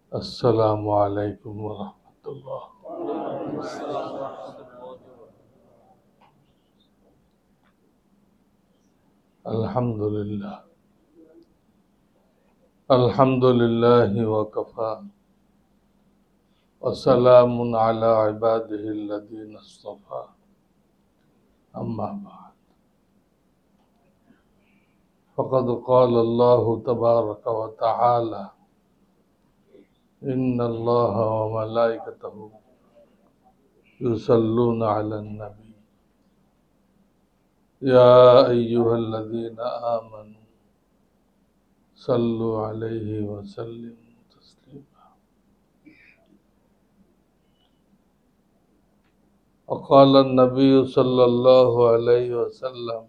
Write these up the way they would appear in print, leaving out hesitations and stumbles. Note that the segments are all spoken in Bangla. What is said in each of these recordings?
अस्सलामु अलैकुम वरहमतुल्लाह। अल्हम्दुलिल्लाह अल्हम्दुलिल्लाहि वकफ़ा वसलामुन अला इबादिहिल्लज़ीना इस्तफ़ा अम्मा बअद फ़क़द क़ाल अल्लाहु तबारक व तआला इन्नल्लाह व मलाइकतहु युसल्लूना अलन नबी या अय्युहल्लज़ीना आमनू सल्लु अलैहि व सल्लिमू तस्लीमा। वक़ाल नबी सल्लल्लाहु अलैहि वसल्लम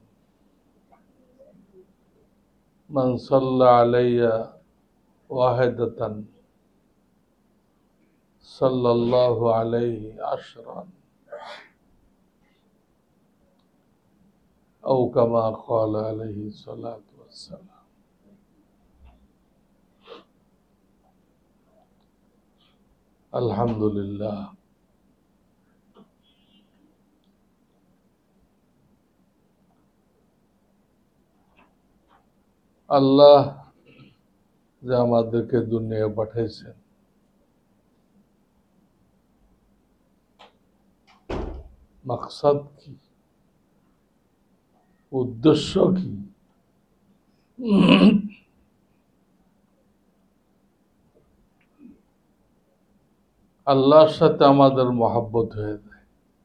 मन सल्ला अलैया वाहिदतन सल्लल्लाहु अलैहि अशरन औ कमा क़ाल अलैहि सलातु वस्सलाम। अल्हम्दुलिल्लाह, আল্লাহ যে আমাদেরকে দুনিয়া পাঠাইছেন, মাকসাদ কি, উদ্দেশ্য কি? আল্লাহর সাথে আমাদের মহব্বত হয়ে যায়,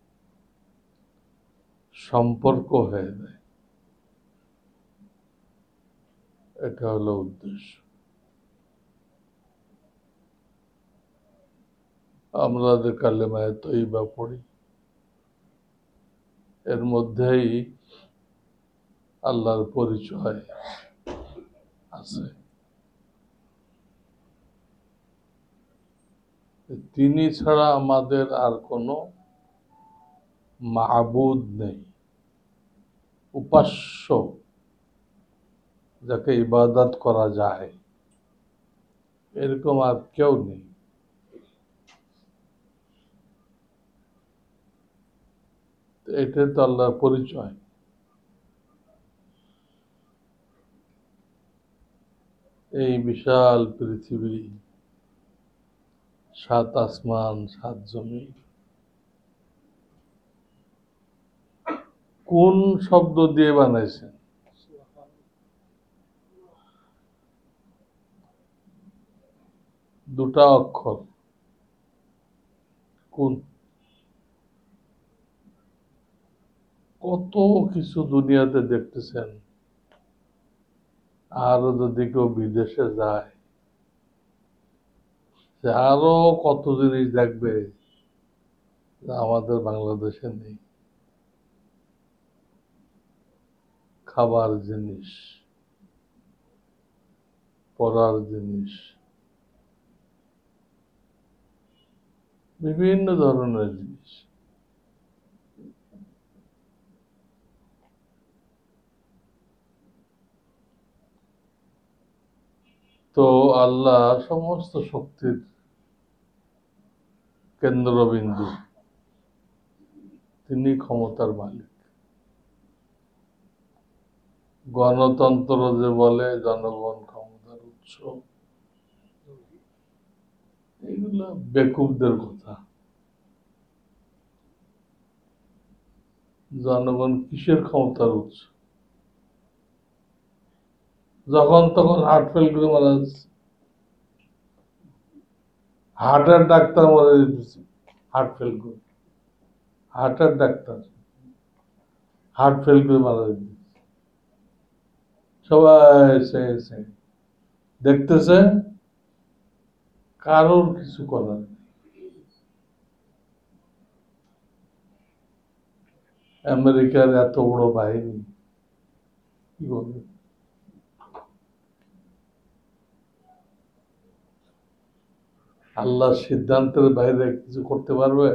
সম্পর্ক হয়ে যায়, এটা হলো উদ্দেশ্য। আমরা যে কালেমায়ে তয়্যিবা পড়ি, এর মধ্যেই আল্লাহর পরিচয় আছে। তিনি ছাড়া আমাদের আর কোনো মাবুদ নেই, উপাস্য যাকে ইবাদত করা যায় এরকম আর কেউ নেই। এটা তো আল্লাহর পরিচয়। এই বিশাল পৃথিবী, ৭ আসমান ৭ জমিন, কোন শব্দ দিয়ে বানাইছেন? দুটা অক্ষর। কোন? কত কিছু দুনিয়াতে দেখতেছেন, আরো যদি কেউ বিদেশে যায় সে আরো কত জিনিস দেখবে যা আমাদের বাংলাদেশে নেই। খাবার জিনিস, পড়ার জিনিস, বিভিন্ন ধরনের জিনিস। তো আল্লাহ সমস্ত শক্তির কেন্দ্রবিন্দু, তিনি ক্ষমতার মালিক। গণতন্ত্র যে বলে জনগণ ক্ষমতার উৎস, এগুলো বেকুবদের কথা। জনগণ কিসের ক্ষমতার উৎস? যখন তখন হার্ট ফেল করে মারা যাচ্ছে, হার্টের ডাক্তার মারা যেতেছে, হার্ট ফেল করে, হার্টের ডাক্তার হার্ট ফেল করে মারা যেতেছে। সবাই দেখতেছে, কারোর কিছু করার নেই। আমেরিকার এত বড় বাহিনী, কি বলবে? আল্লাহর সিদ্ধান্তের বাইরে কিছু করতে পারবে?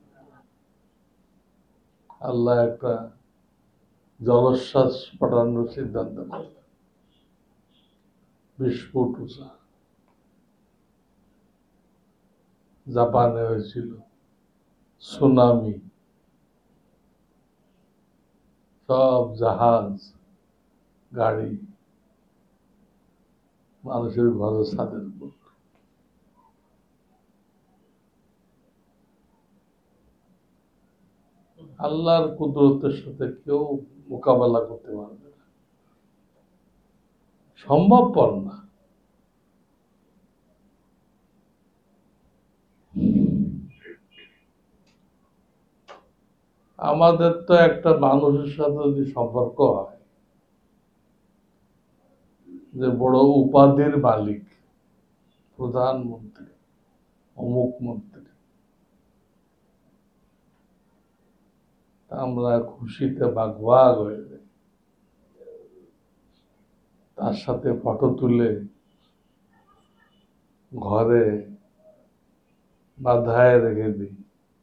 আল্লাহ একটা জলোচ্ছ্বাস পাঠানোর সিদ্ধান্ত করলেন, 20 ফুট উঁচা। জাপানে হয়েছিল সুনামি, সব জাহাজ গাড়ি মানুষের ঘরের ছাদের উপর। আল্লাহর কুদরতের সাথে কেউ মোকাবেলা করতে পারবে না, সম্ভবপর না। আমাদের তো একটা মানুষের সাথে যদি সম্পর্ক হয় যে বড় উপাধির মালিক, প্রধানমন্ত্রী, অমুক মন্ত্রী, আমরা খুশিতে বাগবাগ হয়ে যাই, তার সাথে ফটো তুলে ঘরে বাঁধায় রেখে দিই,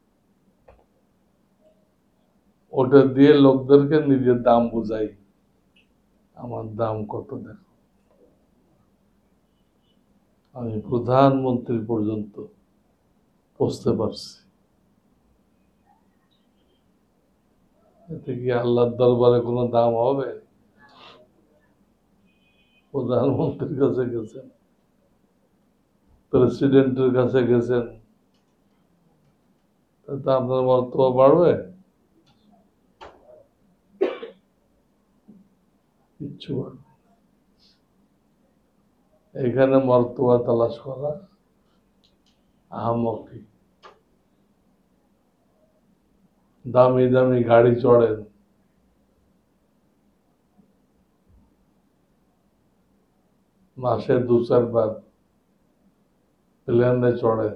ওটা দিয়ে লোকদেরকে নিজের দাম বুঝাই, আমার দাম কত দেখো, আমি প্রধানমন্ত্রী পর্যন্ত পৌঁছতে পারছি। এতে কি আল্লাহর দরবারে কোনো দাম হবে? প্রধানমন্ত্রীর কাছে গেছেন, প্রেসিডেন্টের কাছে গেছেন, তাতে আপনার মর্তবা বাড়বে? কিচ্ছু বাড়বে। এখানে মর্তবা তালাশ করা আহামকি। দামি দামি গাড়ি চড়েন, মাসে 2-4 বার প্লেনে চড়েন,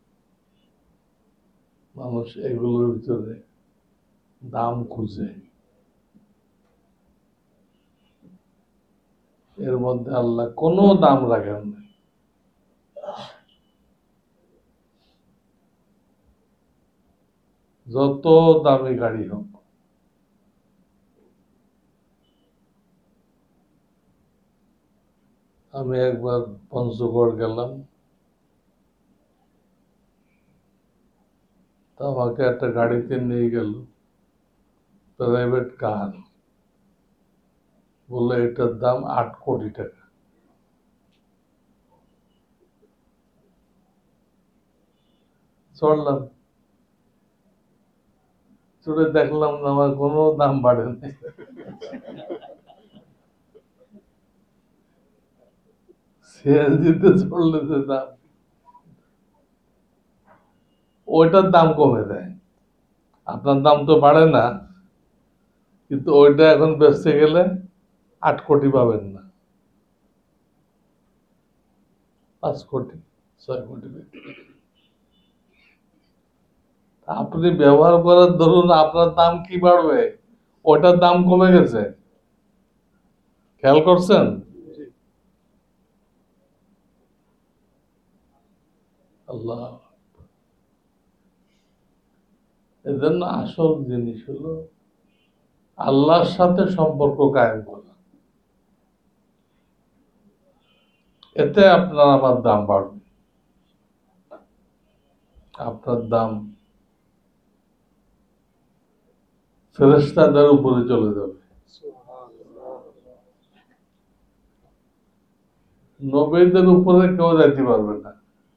মানুষ এগুলোর ভিতরে দাম খুঁজে। এর মধ্যে আল্লাহ কোনো দাম রাখেন না। যত দামি গাড়ি হোক, আমি একবার পঞ্চগড় গেলাম, তা আমাকে একটা গাড়িতে নিয়ে গেল, প্রাইভেট কার, বললো এটার দাম 8 কোটি টাকা। চড়লাম, চড়ে দেখলাম না আমার কোনো দাম বাড়েনি। সিএনজিতে চড়লে যে দাম, ওইটার দাম কমে দেয়, আপনার দাম তো বাড়ে না, কিন্তু ওইটা এখন বেচতে গেলে 8 কোটি পাবেন না, 5 কোটি 6 কোটি। আপনি ব্যবহার করার ধরুন আপনার দাম কি বাড়বে, ওটার দাম কমে গেছে, খেয়াল করছেন? আল্লাহ, এজন্য আসল জিনিস হলো আল্লাহর সাথে সম্পর্ক কায়েম করা, এতে আপনার আমার দাম বাড়বে, আপনার দাম ফেরেশতাদের উপরে চলে যাবে। নবীদের উপরে কেউ যাইতে পারবে না।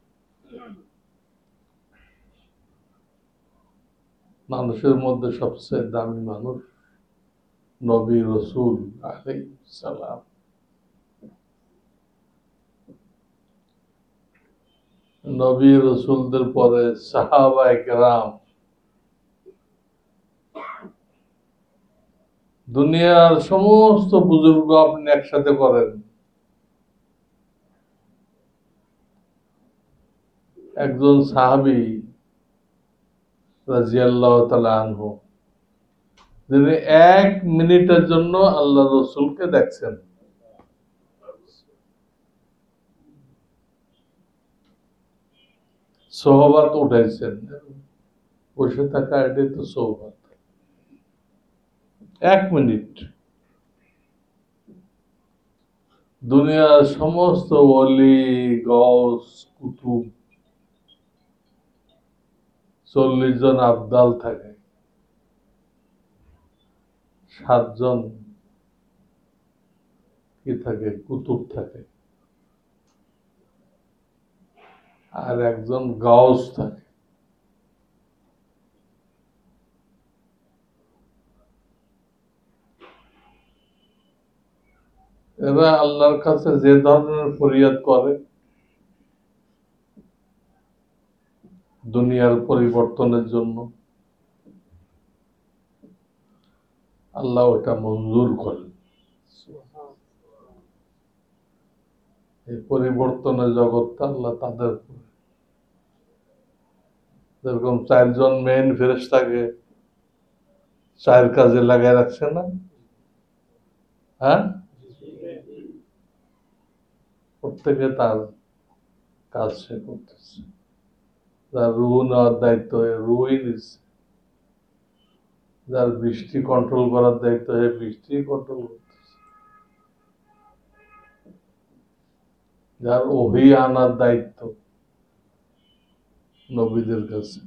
মানুষের মধ্যে সবচেয়ে দামি মানুষ নবী রসুল আলাইহিস সালাম। নবী রসুলদের পরে সাহাবায়ে কেরাম, দুনিয়ার সমস্ত বুজুর্গ আপনি একসাথে করেন, একজন সাহাবী রাদিয়াল্লাহু তাআলা আনহু, যিনি 1 মিনিটের জন্য আল্লাহ রসুলকে দেখছেন, সোহবত উঠাইছেন, বসে থাকা এটাই তো সোহবত। 1 মিনিট দুনিয়ার সমস্ত ওলি, গৌস, কুতুব 40 জন আবদাল থাকে, 7 জন কি থাকে, কুতুব থাকে, আর একজন গাউস থাকে। এরা আল্লাহর কাছে যে ধরনের ফরিয়াদ করে, দুনিয়ার পরিবর্তনের জন্য, আল্লাহ ওটা মঞ্জুর করেন। এই পরিবর্তনের জগৎটা আল্লাহ তাদের, যেরকম 4 জন মেইন ফেরেশতাকে 4 কাজে লাগাই রাখছে না? হ্যাঁ, প্রত্যেকে তার কাজ সে করতেছে। যার রুহ নেওয়ার দায়িত্ব রুহই নিচ্ছে, যার বৃষ্টি কন্ট্রোল করার দায়িত্ব বৃষ্টি কন্ট্রোল করতেছে, যার ওহী আনার দায়িত্ব নবীদের কাছে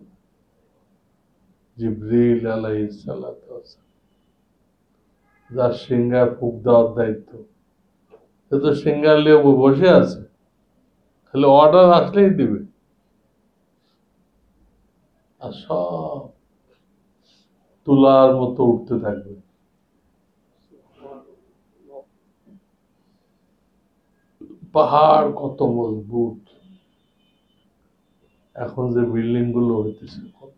জিবরিল আলাইহিস সালাতু ওয়াস সালাম, যার সিংহায় ফুক দেওয়ার দায়িত্ব, সে তো সিংহার নিয়ে বসে আছে, খালি অর্ডার আসলেই দিবে। আর সব তুলার মতো উঠতে থাকবে। পাহাড় কত মজবুত, এখন যে বিল্ডিং গুলো হইতেছে কত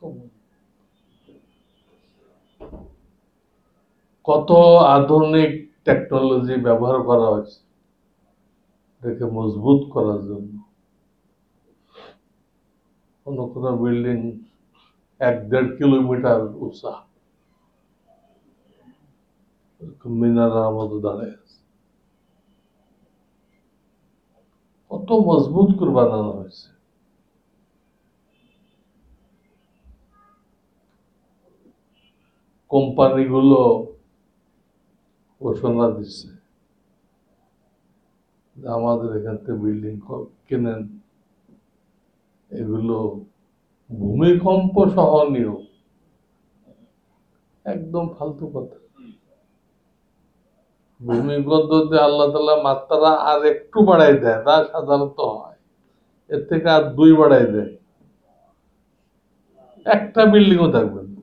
কত আধুনিক টেকনোলজি ব্যবহার করা হয়েছে এটাকে মজবুত করার জন্য। কোন কোন বিল্ডিং 1-1.5 কিলোমিটার উঁচা, মিনারার মতো দাঁড়ায় আছে, কত মজবুত করে বানানো হয়েছে। কোম্পানিগুলো ঘোষণা দিচ্ছে যে আমাদের এখান থেকে বিল্ডিং কেনেন, এগুলো ভূমিকম্প সহনীয়। একদম ফালতু কথা। ভূমিকম্পতে আল্লাহ তাআলা মাত্রা আর একটু বাড়াই দেয়, তা সাধারণত হয়, এর থেকে আর 2 বাড়াই দেয়, একটা বিল্ডিংও থাকবে না,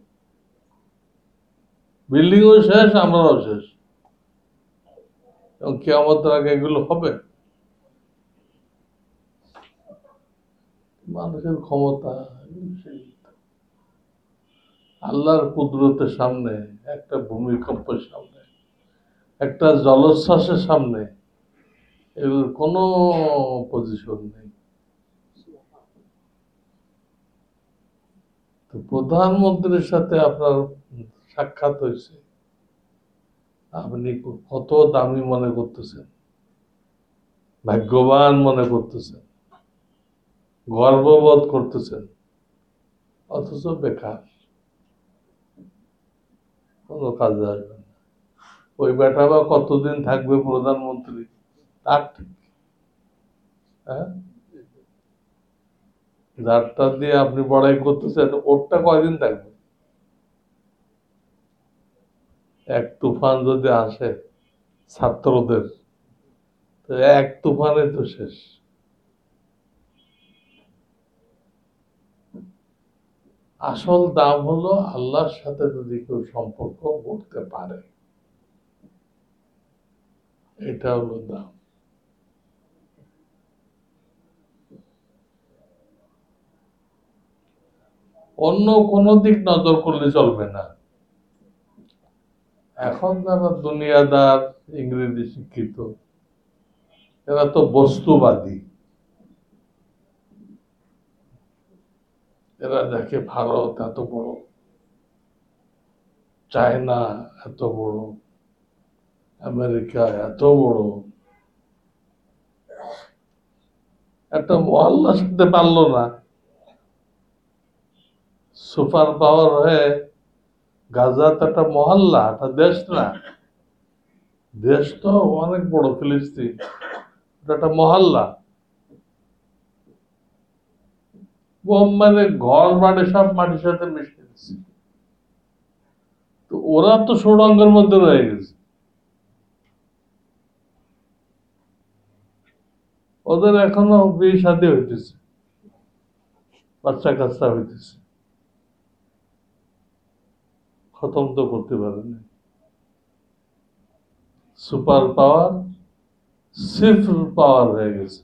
বিল্ডিংও শেষ, আমরাও শেষ। এবং কিয়ামতের আগে এগুলো হবে? মানুষের ক্ষমতা, আল্লাহর কুদরতের সামনে, একটা ভূমিকম্পের সামনে, একটা জলোচ্ছ্বাসের সামনে এগুলোর কোনো পজিশন নেই। তো প্রধানমন্ত্রীর সাথে আপনার সাক্ষাৎ হয়েছে, আপনি কত দামি মনে করতেছেন, ভাগ্যবান মনে করতেছেন, গর্ববোধ করতেছেন, অথচ বেকার, কোনো কাজে আসবে না। ওই বেটা বা কতদিন থাকবে প্রধানমন্ত্রী তার ঠিক, হ্যাঁ, যারটা দিয়ে আপনি বড়াই করতেছেন ওরটা কয়দিন থাকবে? এক তুফান যদি আসে ছাত্রদের, তো এক তুফানে তো শেষ। আসল দাম হলো আল্লাহর সাথে যদি কেউ সম্পর্ক করতে পারে, এটা হলো দাম। অন্য কোন দিক নজর করলে চলবে না। এখন যারা দুনিয়াদার, ইংরেজি শিক্ষিত, এরা তো বস্তুবাদী। এরা দেখে ভারত এত বড়, চায়না এত বড়, আমেরিকা এত বড়, একটা মহল্লা শুনতে পারলো না, সুপার পাওয়ার হয়ে গাজা তো একটা মহল্লা, একটা দেশ না। দেশ তো অনেক বড়, ফিলিস্তিন, এটা একটা মহল্লা। বোম মানে ঘর বাড়ি সব মাটির সাথে মিশে গেছে। তো ওরা তো সুড়ঙ্গের মধ্যে রয়ে গেছে, ওদের এখনো বিয়ে শাদী হইতেছে, বাচ্চা কাচ্চা হইতেছে, খতম তো করতে পারেনি। সুপার পাওয়ার সিফর পাওয়ার হয়ে গেছে।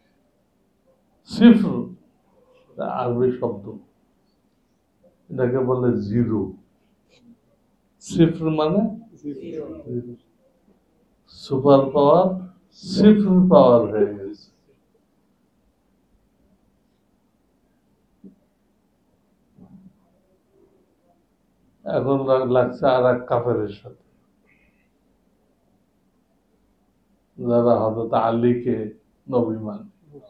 সিফর আরবি শব্দ, এটাকে বলে জিরো। সিফর মানে সুপার পাওয়ার সিফর পাওয়ার হয়ে গেছে। এখন লাগছে আর এক কাফেরের সাথে, যারা হযরত আলীকে নবী মানে।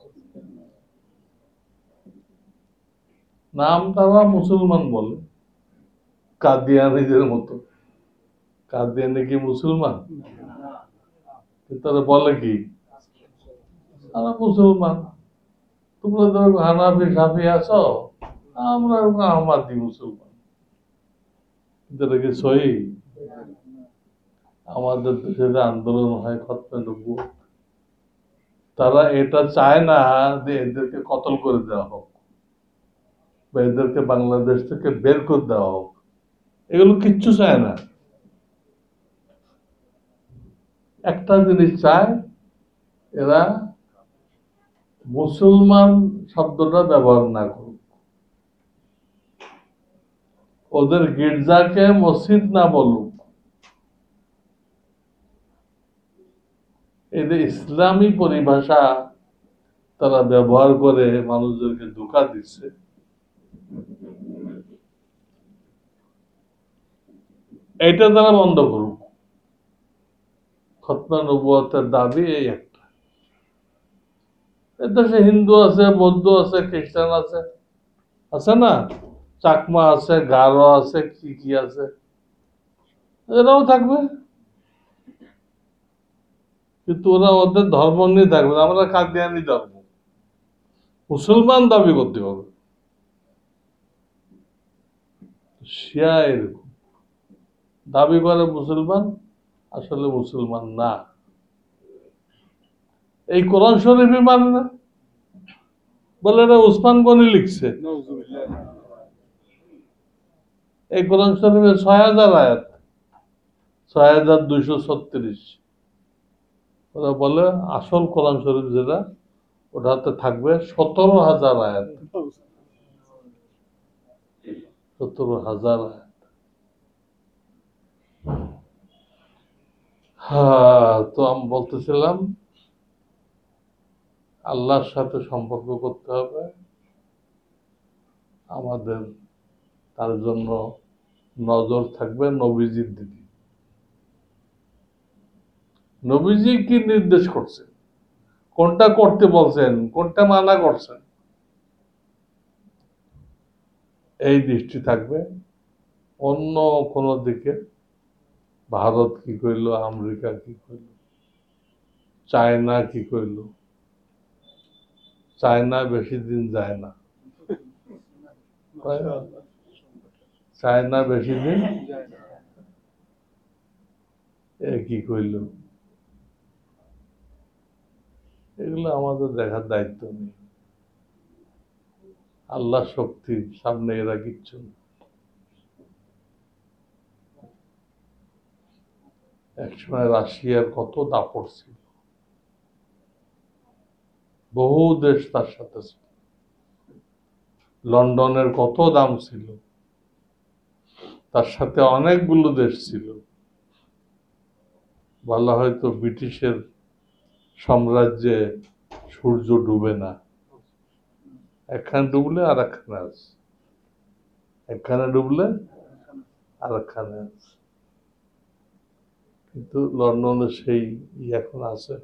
নাম তারা মুসলমান বলে, কাদিয়ানীদের মতো। কাদিয়ানি কি মুসলমান? তারা বলে কি আমরা মুসলমান, তোমরা তো হানাফি সাফি আছো, আমরা আহমাদি মুসলমান। এটা কি সহি? আমাদের দেশে যে আন্দোলন হয় খতমে নবুয়ত, তারা এটা চায় না যে এদেরকে কতল করে দেওয়া হোক বা এদেরকে বাংলাদেশ থেকে বের করে দেওয়া হোক, এগুলো কিচ্ছু চায় না। একটা জিনিস চায়, এরা মুসলমান শব্দটা ব্যবহার না করুক, ওদের গির্জাকে মসজিদ না বলুক। এদের ইসলামী পরিভাষা তারা ব্যবহার করে মানুষদেরকে ধোঁকা দিচ্ছে। এটা তারা বন্ধ করুক। খতনা নবুয়তের দাবি এই একটা। এদেশে হিন্দু আছে, বৌদ্ধ আছে, খ্রিস্টান আছে, আছে না, চাকমা আছে, গারো আছে, কি কি আছে, এরাও থাকবে, কিন্তু ওরা ওদের ধর্ম নিয়ে থাকবে না। আমরা কাদিয়ানি ধর্ম, মুসলমান দাবি করতে হবে। শিয়া এরকম দাবি করে মুসলমান, আসলে মুসলমান না। এই কোরআন শরীফই মানে না, বলে এটা উসমান গনি লিখছে। এই কোরআন শরীফে ৬,০০০ আয়াত, ৬,২৩৬। ওরা বলে আসল কোরআন শরীফ যেটা, ওটাতে থাকবে ১৭,০০০ আয়াত, ১৭,০০০ আয়াত। হ্যাঁ, তো আমি বলতেছিলাম আল্লাহর সাথে সম্পর্ক করতে হবে আমাদের, তার জন্য নজর থাকবে নবীজির দিকে। নবীজি কি নির্দেশ করছেন, কোনটা করতে বলছেন, কোনটা মানা করছেন, এই দৃষ্টি থাকবে। অন্য কোন দিকে ভারত কি কইলো, আমেরিকা কি কইলো, চায়না কি কইলো, চায়না বেশি দিন যায় না, চায়না বেশি দিন কি কইলো, এগুলো আমাদের দেখার দায়িত্ব নেই। আল্লাহ শক্তি সামনে এরা কিচ্ছু না। একসময় রাশিয়ার কত দাপট ছিল, বহু দেশ তার সাথে ছিল, লন্ডনের কত দাম ছিল, তার সাথে অনেকগুলো দেশ ছিল। বলা হয়তো ব্রিটিশের সাম্রাজ্যে সূর্য ডুবে না, একখানে ডুবলে আর একখানে আছে, একখানে ডুবলে আর একখানে আছে। কিন্তু লন্ডনে সেই এখন আছে।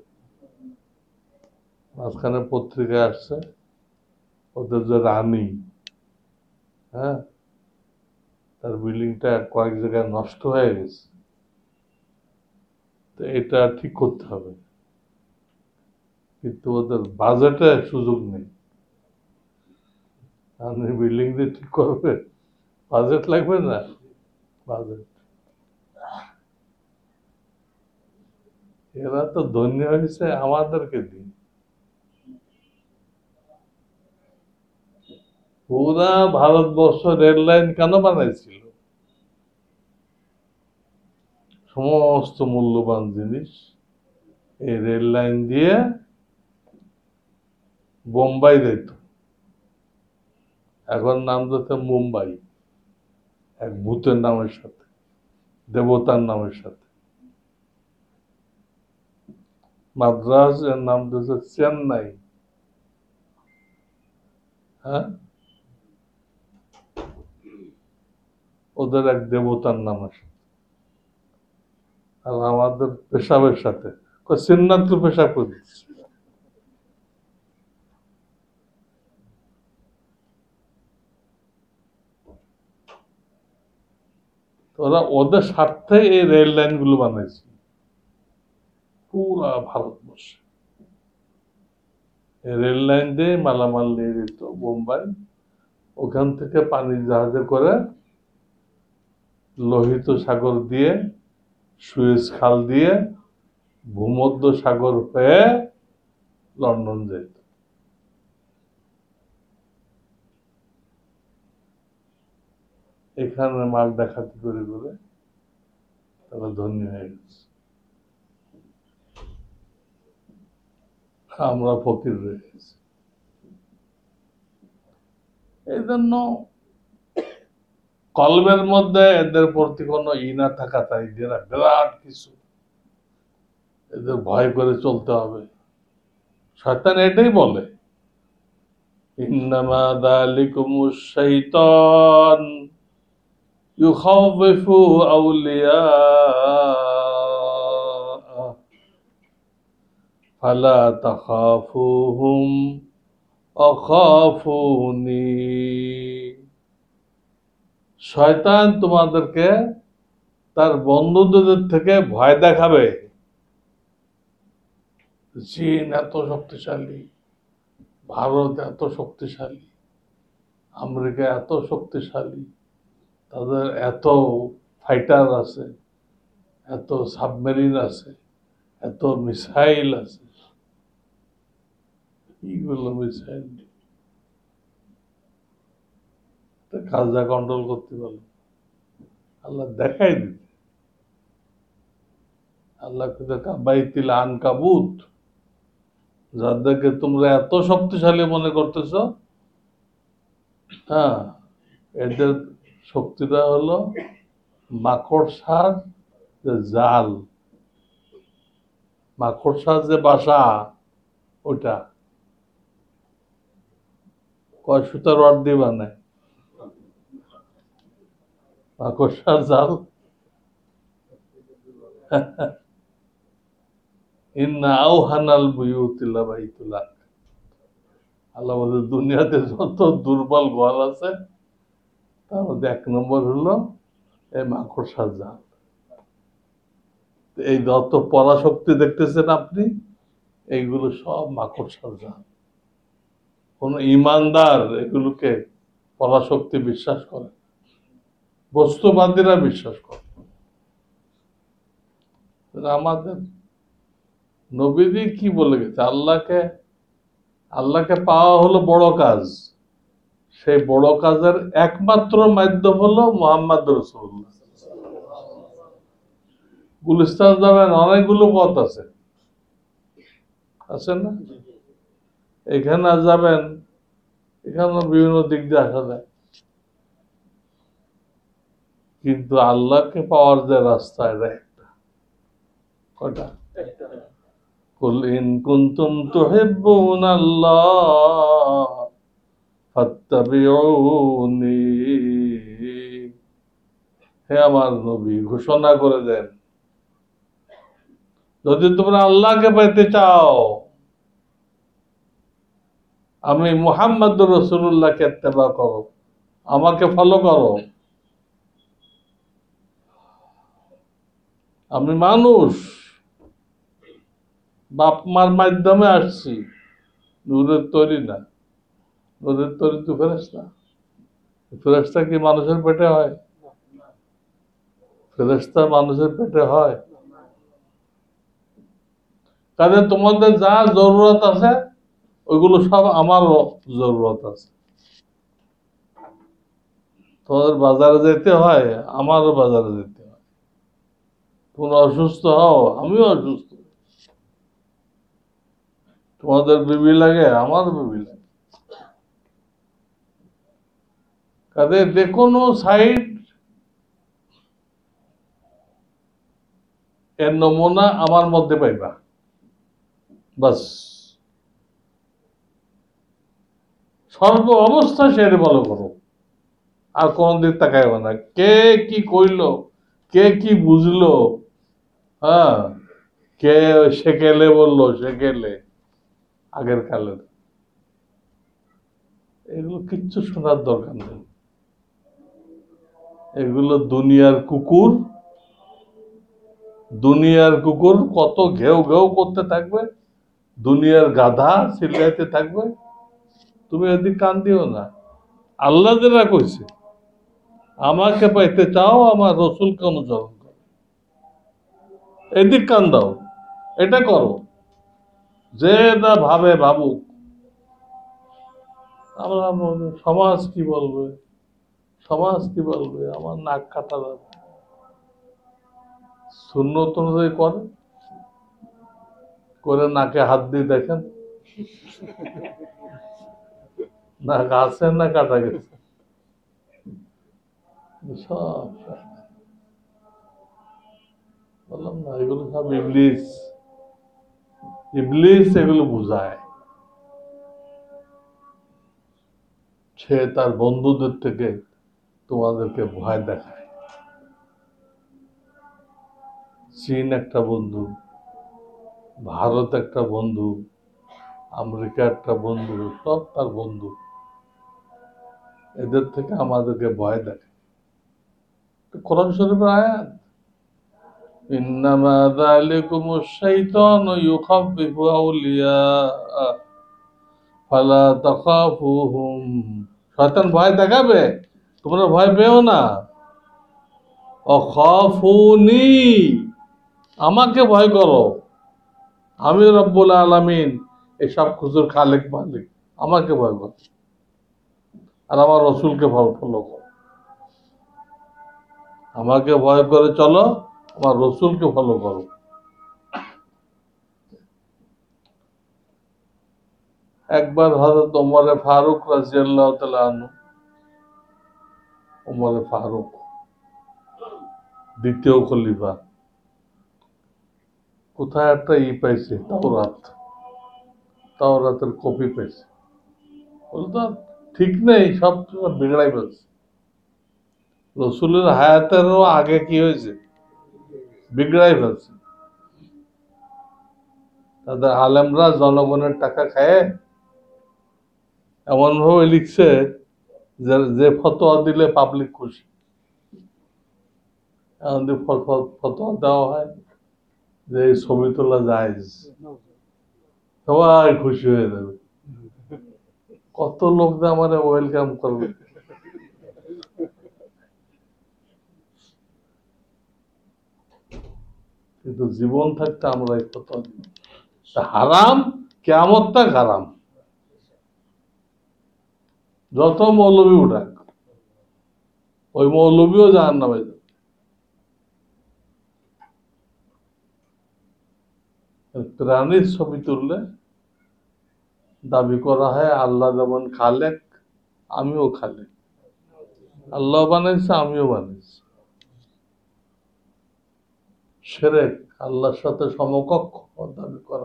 মাঝখানে পত্রিকায় আসছে ওদের যে রানী, হ্যাঁ, তার বিল্ডিংটা কয়েক জায়গায় নষ্ট হয়ে গেছে, তো এটা ঠিক করতে হবে, কিন্তু ওদের বাজেটে সুযোগ নেই। আপনি বিল্ডিং দিয়ে ঠিক করবে, বাজেট লাগবে না? বাজেট, এরা তো ধন্য হয়েছে আমাদেরকে দিয়ে। পুরা ভারতবর্ষ রেল লাইন কেন বানাইছিল? সমস্ত মূল্যবান জিনিস এই রেল লাইন দিয়ে বোম্বাই যেত। এখন নাম দিতে মুম্বাই, এক ভূতের নামের সাথে, দেবতার নামের সাথে। মাদ্রাজ এর নাম দিয়েছে চেন্নাই। হ্যাঁ, ওদের এক দেবতার নামের সাথে। আর আমাদের পেশাবের সাথে সিন্নাত পেশাব করে দিচ্ছে। ওরা ওদের স্বার্থে এই রেল লাইন গুলো বানাইছে পুরা ভারতবর্ষে। এই রেল লাইন দিয়ে মালামাল নিয়ে যেত বোম্বাই, ওখান থেকে পানি জাহাজে করে লোহিত সাগর দিয়ে, সুয়েজ খাল দিয়ে, ভূমধ্য সাগর হয়ে লন্ডন যেত। এখানে মাল ডাকাতি করে করে তারা ধনী হয়ে গেছে, আমরা ফকির হয়ে গেছি। এই জন্য কলবের মধ্যে এদের প্রতি কোনো না থাকা চাই, যেটা বিরাট কিছু, এদের ভয় করে চলতে হবে। শয়তান এটাই বলে, ইন্নামা যালিকুমুশ শাইতান ইউখাউযিফু আউলিয়া ফালা তাখাফুহুম ওয়াখাফুনি। শয়তান তোমাদেরকে তার বন্ধুদের থেকে ভয় দেখাবে। চীন এত শক্তিশালী, ভারত এত শক্তিশালী, আমেরিকা এত শক্তিশালী, তাদের এত ফাইটার আছে, এত সাবমেরিন আছে, এত মিসাইল আছে। এইগুলো মিসাইল গাজা কন্ট্রোল করতে পারলো, আল্লাহ দেখাই দিতে। আল্লাহ বাইতিল আনকাবুত, যাদেরকে তোমরা এত শক্তিশালী মনে করতেছ, হ্যাঁ, এদের শক্তিটা হলো মাকড়সার যে জাল, মাকড়সার যে বাসা, ওটা কয় সুতার রড দিয়ে বানায়, মাকড়সার জাল। ইন্না আওহানাল বুয়ুতি লাবাইতুল আনকাবুত। আল্লাহ বলে দুনিয়াতে যত দুর্বল ঘর আছে তার মধ্যে এক নম্বর হলো এই মাকড়সার জাল। এই যত পরাশক্তি দেখতেছেন আপনি, এইগুলো সব মাকড়সার জাল। কোন ইমানদার এগুলোকে পরাশক্তি বিশ্বাস করে, বস্তুবাদীরা বিশ্বাস করে। আমাদের নবীজি কি বলে গেছে, আল্লাহকে পাওয়া হলো বড় কাজ। সেই বড় কাজের একমাত্র মাধ্যম হলো মুহাম্মদ রাসূলুল্লাহ। গুলিস্তান যাবেন, অনেকগুলো পথ আছে, আছে না? এখানে যাবেন, এখানে বিভিন্ন দিক দিয়ে আসা যায়, কিন্তু আল্লাহকে পাওয়ার যে রাস্তা, এটা একটা। কটা? কুল ইন কুনতুম তুহিব্বুনাল্লাহ ফাত্তাবিউনি। হে আমার নবী, ঘোষণা করে দেন, যদি তোমরা আল্লাহকে পেতে চাও, আমি মুহাম্মদ রাসূলুল্লাহকে ইত্তেবা করো, আমাকে ফলো করো। আমি মানুষ, বাপ মার মাধ্যমে আসছি, নূরের তৈরি না। নূরের তৈরি তো ফেরেশতা। ফেরেশতা কি মানুষের পেটে হয়? ফেরেশতা মানুষের পেটে হয়? কাজে তোমাদের যা জরুরত আছে ওইগুলো সব আমারও জরুরত আছে। তোমাদের বাজারে যেতে হয়, আমারও বাজারে যেতে হয়। তোমরা অসুস্থ হও, আমিও অসুস্থ। তোমাদের বিবি লাগে, আমার বিবি লাগে। কাজে যে কোনো সাইড এর নমুনা আমার মধ্যে পাইবা। বাস, সর্ব অবস্থা সেটা ফলো করো, আর কোনদিন তাকাইবা না কে কি কইলো, কে কি বুঝলো। হ্যাঁ, কে সেকেলে বললো, সেকেলে আগের কালের, এগুলো কিচ্ছু শোনার দরকার নেই। এগুলো দুনিয়ার কুকুর, দুনিয়ার কুকুর কত ঘেউ ঘেউ করতে থাকবে, দুনিয়ার গাধা চিল্লাইতে থাকবে, তুমি এদিক কান দিও না। আল্লাহ যেটা কইছে, আমাকে পাইতে চাও, আমার রসুলকে অনুসরণ করো, এদিক কান দাও, এটা করো। যে না ভাবে ভাবুক, আমরা সমাজ কি বলবে, সমাজ কি বলবে, আমার নাক কাটা যাবে। সুন্নত অনুযায়ী করে, করে নাকে হাত দিয়ে দেখেন নাক আছে না কাটা গেছে। সব বললাম না, এগুলো সব ইবলিস, ইবলিস এগুলো বুঝায়। সে তার বন্ধুদের থেকে তোমাদেরকে ভয় দেখায়। চীন একটা বন্ধু, ভারত একটা বন্ধু, আমেরিকা একটা বন্ধু, সব তার বন্ধু। এদের থেকে আমাদেরকে ভয় দেখায়। কোরআন শরীফের আয়াত, ইন্নামা যালিকুমুশ শাইতানু ইউখাব্বিফু আউলিয়া ফালা তাখাফুহুম। শয়তান ভয় দেখাবে, তোমরা ভয় পেও না। অখাফুনি, আমাকে ভয় করো, আমি রব্বুল আলামিন, এই সব কিছুর খালেক মালিক, আমাকে ভয় করো, আর আমার রসুলকে ফলো করো। আমাকে ভয় করে চলো, আমার রসুলকে ফলো করো। একবার হযরত ওমরে ফারুক রাদিয়াল্লাহু তাআলা আনহু, ওমরে ফারুক দ্বিতীয় খলিফা, কোথায় একটা পাইছে, তাওরাত, তাওরাতের কপি পাইছে। বলতো ঠিক নেই, সব বিগড়াই ফেলছে। রসুলের হায়াতেরও আগে কি হয়েছে, বিগড়াই ফেলছে। তাদের আলেমরা জনগণের টাকা খায় এমন ভাবে লিখছে যে যে ফতোয়া দিলে পাবলিক খুশি। এখন যদি ফতোয়া দেওয়া হয় যে এই ছবি তোলা যায়, সবাই খুশি হয়ে যাবে, কত লোক যে আমার ওয়েলকাম করবে। কিন্তু জীবন থাকতে আমরা এই ফতোয়া দিব, হারাম, কিয়ামতটা হারাম। যত মৌলবী উঠাক, ওই মৌলবীও জাহান্নামে যাবে। প্রাণীর ছবি তুললে দাবি করা হয় আল্লাহ যেমন খালেক, আমিও খালেক, আল্লাহ বানাইছে, আমিও বানাইছি। শিরক, আল্লাহর সাথে সমকক্ষ দাবি করা।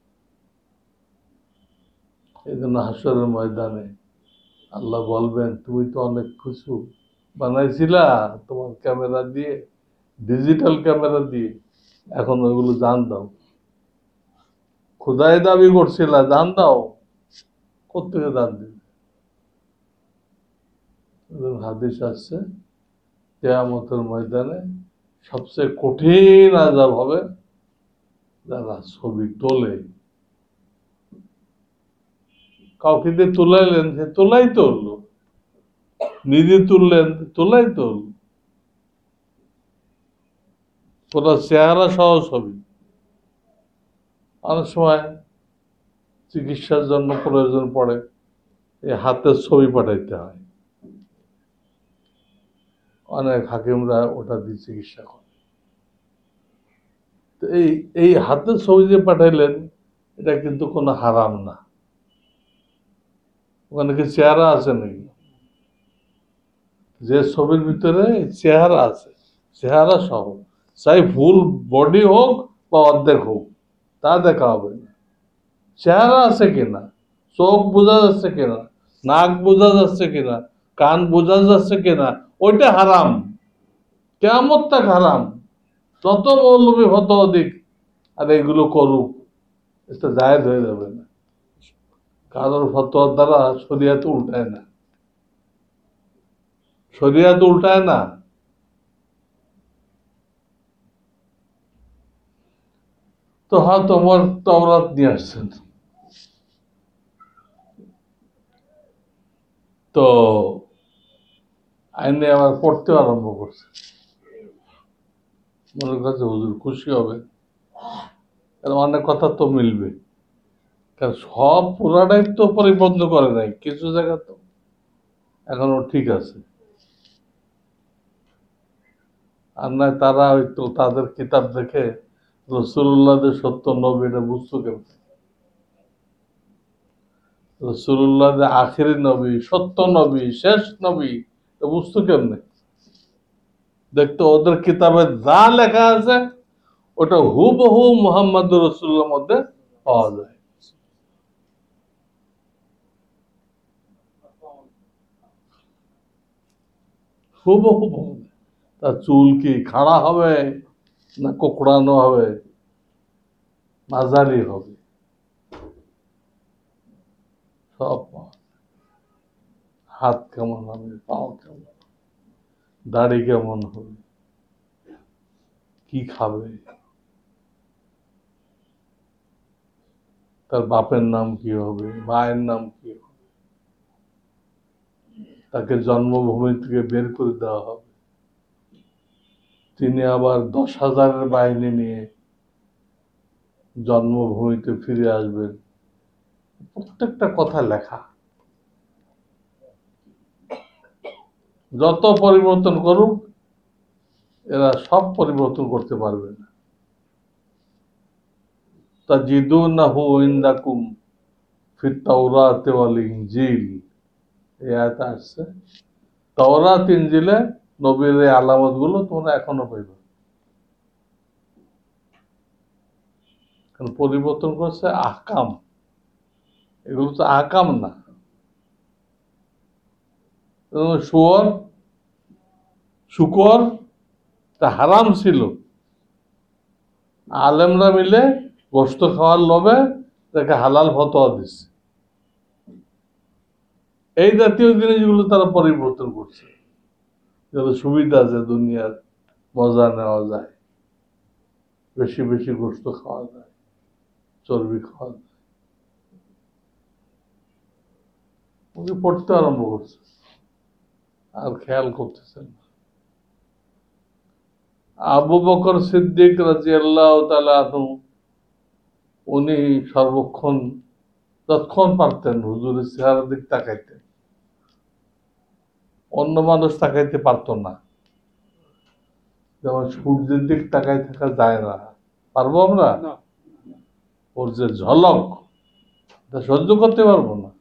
এই জন্য হাসরের ময়দানে আল্লাহ বলবেন, তুমি তো অনেক কিছু বানাইছিলা তোমার ক্যামেরা দিয়ে, ডিজিটাল ক্যামেরা দিয়ে, এখন ওইগুলো জান দাও। খোদাই দাবি করছিলা, জান দাও, কোথেকে দান দিবে। হাদিস আসছে, কিয়ামতের ময়দানে সবচেয়ে কঠিন আযাব হবে যারা ছবি তোলে। কাউকে দিয়ে তুলাইলেন, সে তোলাই তো হলো, নিজে তুললেন, তোলাই তো হলো, পুরো চেহারা সহ ছবি। অনেক সময় চিকিৎসার জন্য প্রয়োজন পড়ে এই হাতের ছবি পাঠাইতে হয়, অনেক হাকিমরা ওটা দিয়ে চিকিৎসা করে। তো এই হাতের ছবি যে পাঠাইলেন, এটা কিন্তু কোনো হারাম না। ওখানে কি চেহারা আছে নাকি? যে ছবির ভিতরে চেহারা আছে, চেহারা সহ, চাই ফুল বডি হোক বা অর্ধেক হোক, তা দেখা হবে না। চেহারা আছে কিনা, চোখ বোঝা যাচ্ছে কিনা, নাক বোঝা যাচ্ছে কিনা, কান বোঝা যাচ্ছে কিনা, ওইটা হারাম, কেয়ামত তাক হারাম। যত মৌলবী হত অধিক আর এগুলো করুক, এটা জায়েজ হয়ে যাবে না। কারোর ফতোয়ার দ্বারা শরিয়াত উল্টায় না, শরিয়াত উল্টায় না। তো হ্যাঁ, তোমার তাওরাত নিয়ে আসছেন, তো আইনে আবার পড়তে আরম্ভ করছে। মনে করছে হুজুর খুশি হবে, কারণ অনেক কথা তো মিলবে, কারণ সব পুরাটাই তো পরিবর্তন করে নাই, কিছু জায়গা তো এখনো ঠিক আছে। আর নয় তারা হয়তো তাদের কিতাব দেখে রসুল্লাহদের সত্য নবী এটা বুঝতো কেমন, রসুল্লাহ যে আখেরি নবী, সত্য নবী, শেষ নবী, এটা বুঝতো কেমনে? দেখতো ওদের কিতাবে যা লেখা আছে ওটা হুবহু মুহাম্মদ রসুল্লাহর মধ্যে পাওয়া যায়। হুবহু পাওয়া যায়। তার চুল কি খাড়া হবে না কোকড়ানো হবে, মাঝারি হবে, সব পাওয়া যায়। হাত কেমন হবে, পাও কেমন, দাড়ি কেমন হবে, কি খাবে, তার বাপের নাম কি হবে, মায়ের নাম কি হবে, তাকে জন্মভূমি থেকে বের করে দেওয়া হবে, তিনি আবার 10,000-এর বাহিনী নিয়ে জন্মভূমিতে ফিরে আসবেন, প্রত্যেকটা কথা লেখা। যত পরিবর্তন করুক, এরা সব পরিবর্তন করতে পারবে না। তাজিদুনাহু ইনদাকুম ফিত তাওরাতি ওয়াল ইনজিল, এই আয়াতে আসছে তাওরাত ইনজিলে নবীর এই আলামত গুলো তোমরা এখনো পাইবে। কারণ পরিবর্তন করছে আহকাম, এগুলো তো আহকাম না। শুয়োর, শুকর তা হারাম ছিল, আলেমরা মিলে গোশত খাওয়ার লোভে তাকে হালাল ফতোয়া দিচ্ছে। এই জাতীয় জিনিসগুলো তারা পরিবর্তন করছে, যাতে সুবিধা আছে, দুনিয়ার মজা নেওয়া যায়, বেশি বেশি গোশত খাওয়া যায়, চর্বি খাওয়া যায়। উনি পড়তে আরম্ভ করছে, আর খেয়াল করতেছেন না। আবু বকর সিদ্দিক রাদিয়াল্লাহু তাআলা আনহু, উনি সর্বক্ষণ যতক্ষণ পারতেন হুজুরের চেহারার দিক তাকাইতেন, অন্য মানুষ তাকাইতে পারতো না। যেমন সূর্যের দিক তাকাই থাকা যায় না, পারবো আমরা? ওর যে ঝলক, এটা সহ্য করতে পারবো না।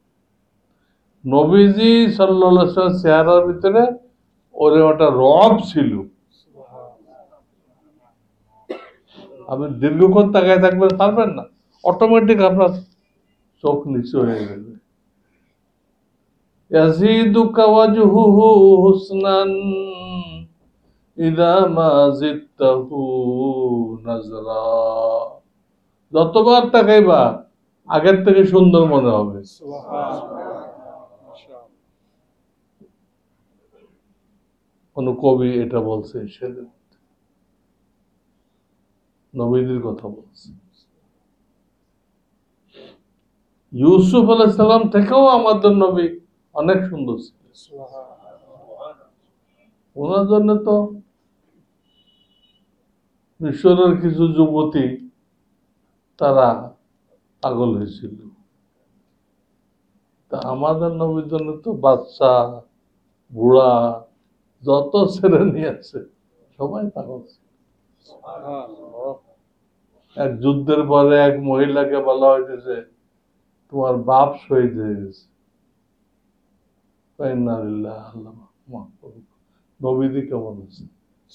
নবীজি সাল্লাল্লাহু আলাইহি ওয়াসাল্লাম চেহারার ভিতরে ওর একটা রব ছিল। আপনি দীর্ঘক্ষণ তাকায় থাকবেন, পারবেন না, অটোমেটিক আপনার চোখ নিচু হয়ে যাবে। ইয়াজিদুকা ওয়াজহুহু হুসনান ইযা মা জিদতাহু নাজরা, যতবার তাকাইবা আগের থেকে সুন্দর মনে হবে। কোন কবি এটা বলছে, সেদিন নবীদের কথা বলছে। ইউসুফ আলাইহিস সালাম থেকেও আমাদের নবী অনেক সুন্দর ছিল। ওনার জন্য তো মিশরের কিছু যুবতী তারা পাগল হয়েছিল, তা আমাদের নবীর জন্য তো বাচ্চা বুড়া যত শ্রেণী আছে সবাই পাগল ছিল। এক যুদ্ধের পরে এক মহিলাকে বলা হয়েছে তোমার বাপ শহীদ হয়ে গেছে। ইন্না লিল্লাহি আল্লাহ মাফ করুক। নবীজি কেমন আছে?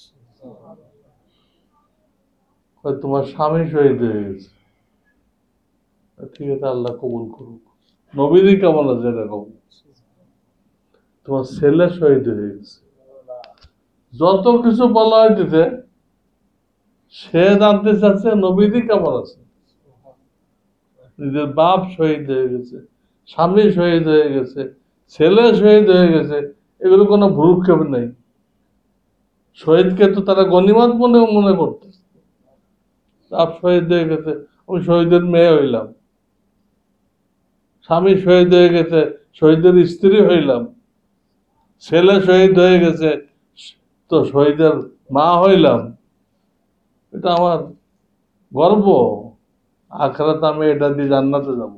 কয় তোমার স্বামী শহীদ হয়ে গেছে। ঠিক আছে, আল্লাহ কবুল করুক। নবীজি কেমন আছে এরকম? তোমার ছেলে শহীদ হয়ে গেছে। যত কিছু বলা হইতেছে সে জানতে চাচ্ছে নবীজি কেমন আছে। নিজের বাপ শহীদ হয়ে গেছে, স্বামী শহীদ হয়ে গেছে, ছেলে শহীদ হয়ে গেছে, এগুলো কোনো ভ্রুক্ষেপ নেই। শহীদকে তো তারা গনিমত মনে মনে করতে। বাপ শহীদ হয়ে গেছে, আমি শহীদের মেয়ে হইলাম। স্বামী শহীদ হয়ে গেছে, শহীদের স্ত্রী হইলাম। ছেলে শহীদ হয়ে গেছে, তো শহীদের মা হইলাম। এটা আমার গর্ব। আখেরাতে আমি এটা দিয়ে জান্নাতে যাব।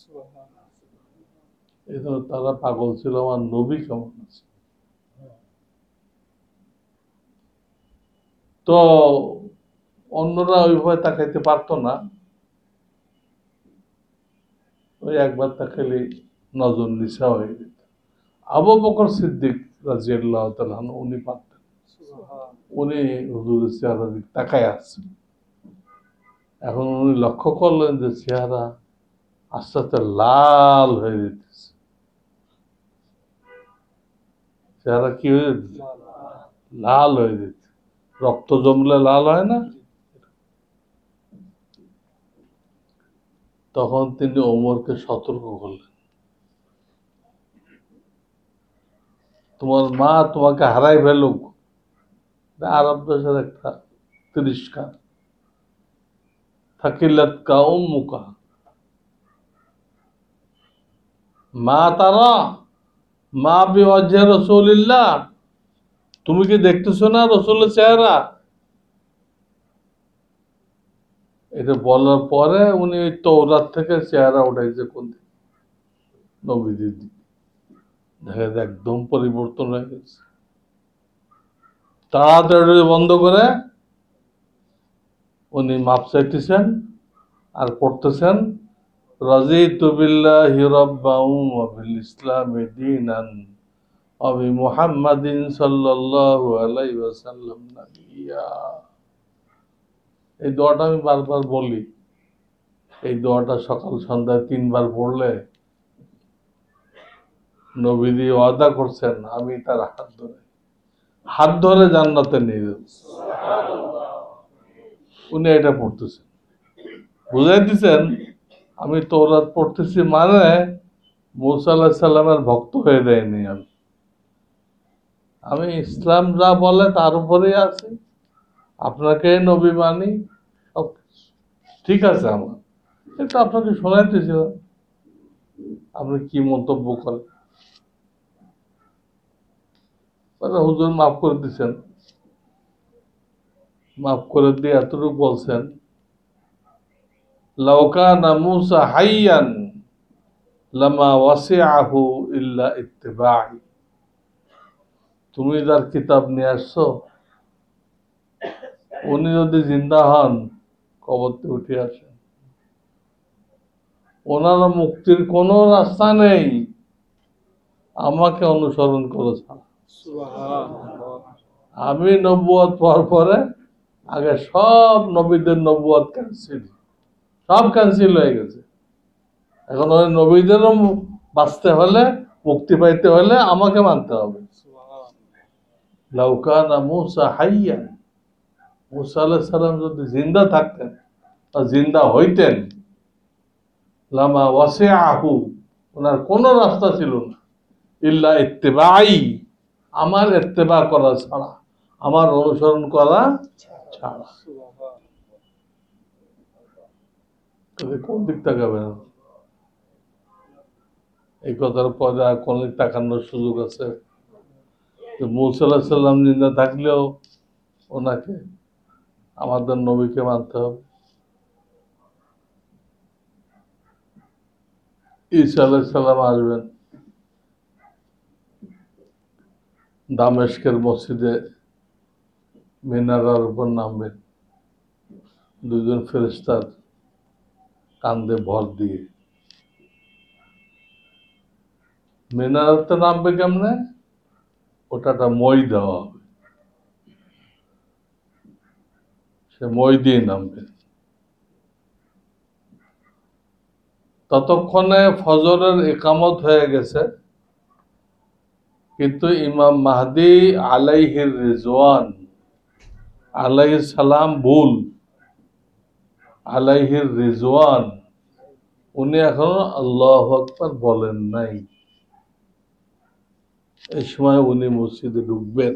এই জন্য তারা পাগল ছিল আমার নবী কেমন আছে। তো অন্যরা ওইভাবে তাকাইতে পারতো না, ওই একবার তাকাইলে নজর নিশা হয়ে যেত। আবু বকর সিদ্দিক রাদিয়াল্লাহু তাআলা আনহু উনি পারতেন। উনি হুজুরের চেহারা দিকে তাকায় আসছেন। এখন উনি লক্ষ্য করলেন যে চেহারা আস্তে আস্তে লাল হয়ে যেতেছে। চেহারা কি হয়ে যেতেছে? লাল হয়ে যেতেছে। রক্ত জমলে লাল হয় না? তখন তিনি ওমরকে সতর্ক করলেন, তোমার মা তোমাকে হারাই ফেলুক, আরব দেশের একটা তিরস্কার। থাকিলাত কা উম্মুকা, মা তারা মা বিওয়াজহে রাসূলিল্লাহ, তুমি কি দেখতেছো না রসুলের চেহারা? এটা বলার পরে উনি ওই তওরাত থেকে চেহারা উঠাইছে কোন নবীজির দিকে। দেখা যায় একদম পরিবর্তন হয়ে গেছে। তাড়াতাড়ি বন্ধ করে উনি মাপ চাইতেছেন আর পড়তেছেন, রাযীতু বিল্লাহি রাব্বান ওয়া বিল ইসলামি দীনান ওয়া বি মুহাম্মাদিন সাল্লাল্লাহু আলাইহি ওয়াসাল্লাম নাবিয়্যা। এই দোয়াটা আমি বারবার বলি। এই দোয়াটা সকাল সন্ধ্যায় 3 বার পড়লে নবীজি ওয়াদা করছেন আমি তার হাত ধরে জান্নাতে নিয়ে যাব। উনি এটা পড়তেছেন, বুঝাই দিচ্ছেন আমি তওরাত পড়তেছি মানে মুসা আলাইহিস সালামের ভক্ত হয়ে যায়নি। আমি ইসলাম যা বলে তার উপরেই আছি, আপনাকে নবী মানি, সব ঠিক আছে। আমার এটা আপনাকে শোনাইতেছিলাম, আপনি কি মন্তব্য করেন? হুজুর মাফ করে দিচ্ছেন। মাফ করে দিয়ে এতটুকু বলছেন, লাউ কানা মূসা হাইয়ান লামা ওয়াসিআহু ইল্লা ইত্তিবাই। তুমি যার কিতাব নিয়ে আসছো উনি যদি জিন্দা হন, কবরতে উঠে আসেন, ওনার মুক্তির কোনো রাস্তা নেই আমাকে অনুসরণ করো ছাড়া। আমি নবুয়ত পাওয়ার পরে আগে সব নবীদের নবুয়ত ক্যান্সেল, সব ক্যান্সেল হয়ে গেছে। এখন ওই নবীদেরও বাঁচতে হলে, মুক্তি পাইতে হলে আমাকে মানতে হবে। লাউ কানা মূসা হাইয়ান, মূসা আলাইহিস সালাম যদি জিন্দা থাকতেন বা জিন্দা হইতেন, লামা ওয়াসিআহু, ওনার কোনো রাস্তা ছিল না, ইল্লা ইত্তিবাই, আমার ইত্তেবা করা ছাড়া, আমার অনুসরণ করা ছাড়া। কোন দিক তাকাবেন? এই কথার পরে আর কোনো তাকানোর সুযোগ আছে? মুসা আলাইহিস সালাম জিন্দা থাকলেও ওনাকে, আমাদের নবীকে মানতে হবে। ঈসা আলাইহিস সালাম আসবেন, দামেস্কের মসজিদে মিনারার উপর নামবেন দুজন ফেরেশতার কান্দে ভর দিয়ে। মিনারাতে নামবে কেমনে? ওটা একটা মই দেওয়া হবে, সে মই দিয়ে নামবে। ততক্ষণে ফজরের একামত হয়ে গেছে, কিন্তু ইমাম মাহদি আলাইহির রিজওয়ান আলাইহিস সালাম ভুল, আলাইহির রিজওয়ান উনি এখনো আল্লাহু আকবার বলেন নাই। এই সময় উনি মসজিদে ঢুকবেন।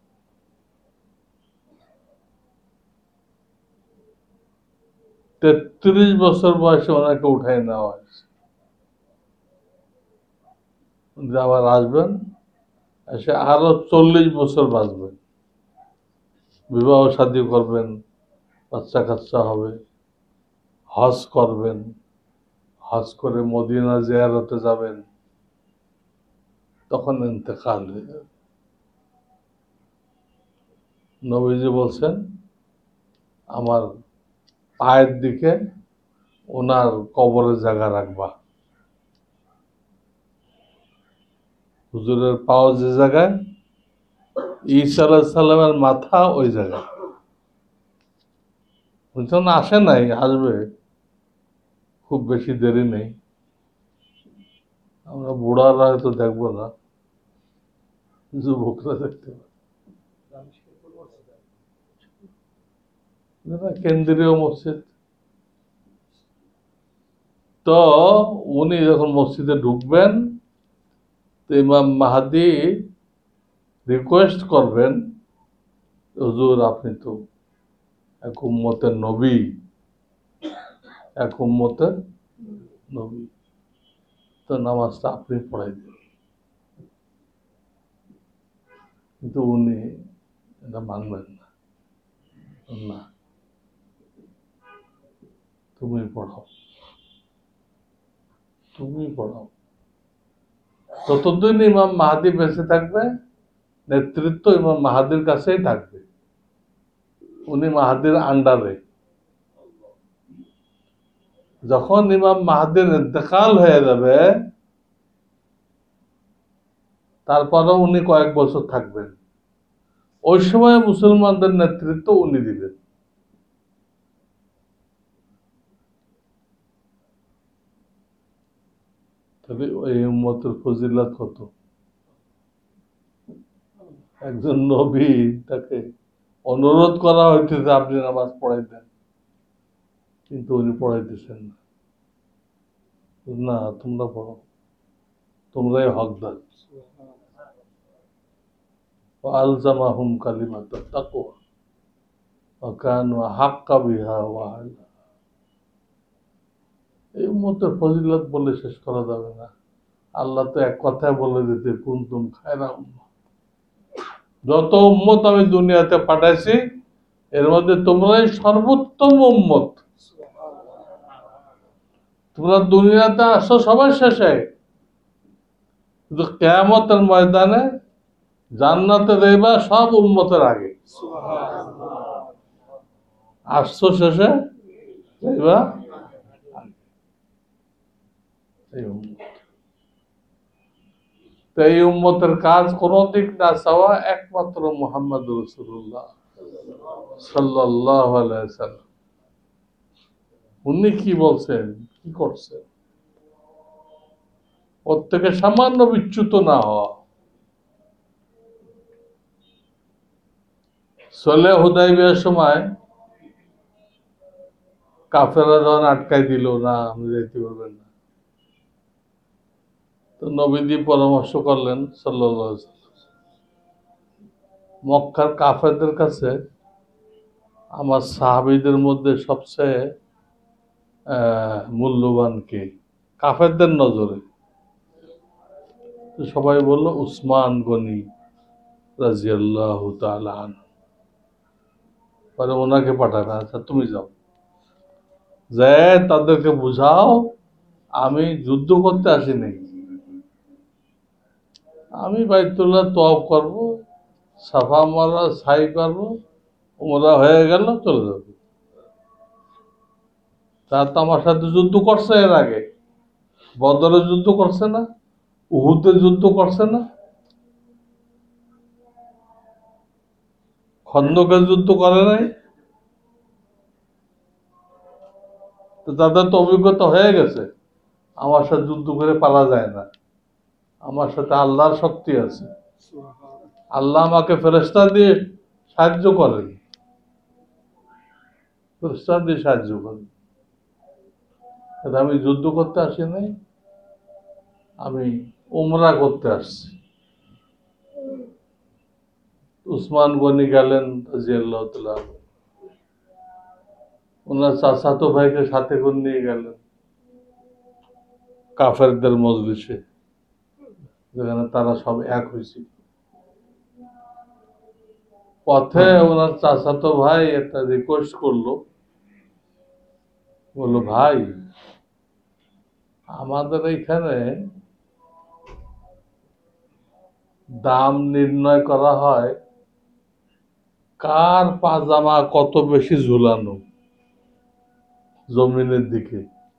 ৩৩ বছর বয়সে ওনাকে উঠাই নেওয়া হয়েছে। উনি আবার আসবেন, এসে আরো ৪০ বছর বাঁচবেন, বিবাহ শাদী করবেন, বাচ্চা কাচ্চা হবে, হজ করবেন, হজ করে মদিনা জিয়ারতে যাবেন, তখন ইন্তেকাল হয়ে যাবে। নবীজি বলছেন, আমার পায়ের দিকে ওনার কবরের জায়গা রাখবা। হুজুরের পাও যে জায়গায়, ঈসা আলাইহিস সালামের মাথা ওই জায়গায়। বুঝছেন, আসে নাই, আসবে, খুব বেশি দেরি নেই। আমরা বুড়ারা হয়তো দেখবো না, যুবকরা দেখতে পাবে। কেন্দ্রীয় মসজিদ তো, উনি যখন মসজিদে ঢুকবেন, তো ইমাম মাহদি রিকোয়েস্ট করবেন, হুজুর আপনি তো এক উম্মতের নবী, এক উম্মতের নবী, তো নামাজটা আপনি পড়াই দিন। কিন্তু উনি এটা মানবেন না, না তুমি পড়াও, তুমি পড়াও। ততদিন ইমাম মাহাদি বেঁচে থাকবে, নেতৃত্ব ইমাম মাহাদির কাছেই থাকবে, উনি মাহাদির আন্ডারে। যখন ইমাম মাহাদির ইন্তেকাল হয়ে যাবে, তারপরে উনি কয়েক বছর থাকবেন, ওই সময় মুসলমানদের নেতৃত্ব উনি দিবেন। তবে ওই উম্মতের ফজিলত কত! একজন নবী, তাকে অনুরোধ করা হইতেছে আপনি নামাজ পড়াই দেন, কিন্তু উনি পড়াইতেছেন না। না, তোমরা পড়ো, তোমরাই হকদার। আলজামাহুম কালিমাতাত তাকওয়া ওয়া কানু হাক্কা বিহা ওয়া আহলিহা। এই উম্মতের ফজিলত বলে শেষ করা যাবে না। আল্লাহ তো এক কথায় বলে দিতে, কুনতুম খায়রা উম্মাহ, যত উম্মত আমি দুনিয়াতে পাঠাইছি এর মধ্যে তোমরাই সর্বোত্তম উম্মত। তোমরা দুনিয়াতে আসো সবার শেষে, কিন্তু কিয়ামতের ময়দানে জান্নাতে যাইবা সব উম্মতের আগে। আসছো শেষে, যাইবা আগে। এই উম্মত, তো এই উম্মতের কাজ কোন দিক না চাওয়া, একমাত্র মুহাম্মদ রাসূলুল্লাহ সাল্লাল্লাহু আলাইহি ওয়াসাল্লাম উনি কি বলছেন, কি করছেন, ওর থেকে সামান্য বিচ্যুত না হওয়া। সলে হুদাইবিয়ার সময় কাফেররা যখন আটকাই দিল, না আপনি যাইতে পারবেন না, তো নবীজি পরামর্শ করলেন সাল্লাল্লাহু আলাইহি ওয়াসাল্লাম, মক্কার কাফেরদের কাছে আমার সাহাবীদের মধ্যে সবচেয়ে মূল্যবান কে, কাফেরদের নজরে। তো সবাই বলল উসমান গনি রাজিয়াল্লাহু তাআলা আনহু। পরে ওনাকে পাঠাবে, আচ্ছা তুমি যাও, যে তাদেরকে বুঝাও আমি যুদ্ধ করতে আসি নাই, আমি বাইতুল্লাহ তওয়াফ করব, সাফা মারওয়া সাই করব, ওমরা হয়ে গেল চলে যাবে। তা তো আমার সাথে যুদ্ধ করছে, এর আগে বদরে যুদ্ধ করছে না, উহুদে যুদ্ধ করছে না, খন্দকের যুদ্ধ করে নাই। তো তাদের তো অভিজ্ঞতা হয়ে গেছে, আমার সাথে যুদ্ধ করে পালা যায় না, আমার সাথে আল্লাহর শক্তি আছে, আল্লাহ আমাকে ফেরেশতা দিয়ে সাহায্য করেন, ফেরেশতা দিয়ে সাহায্য করেন। কিন্তু আমি যুদ্ধ করতে আসি নাই, আমি উমরা করতে আসছি। উসমান গনি গেলেন রাদিয়াল্লাহু তাআলা, ওনার চাচাতো ভাইকে সাথে করে নিয়ে গেলেন কাফেরদের মজলিসে, যেখানে তারা সব এক হয়েছিল। পথে ওনার চাচাতো ভাই একটা রিকোয়েস্ট করলো, বললো ভাই আমাদের এইখানে দাম নির্ণয় করা হয় কার পাজামা কত বেশি ঝুলানো জমিনের দিকে,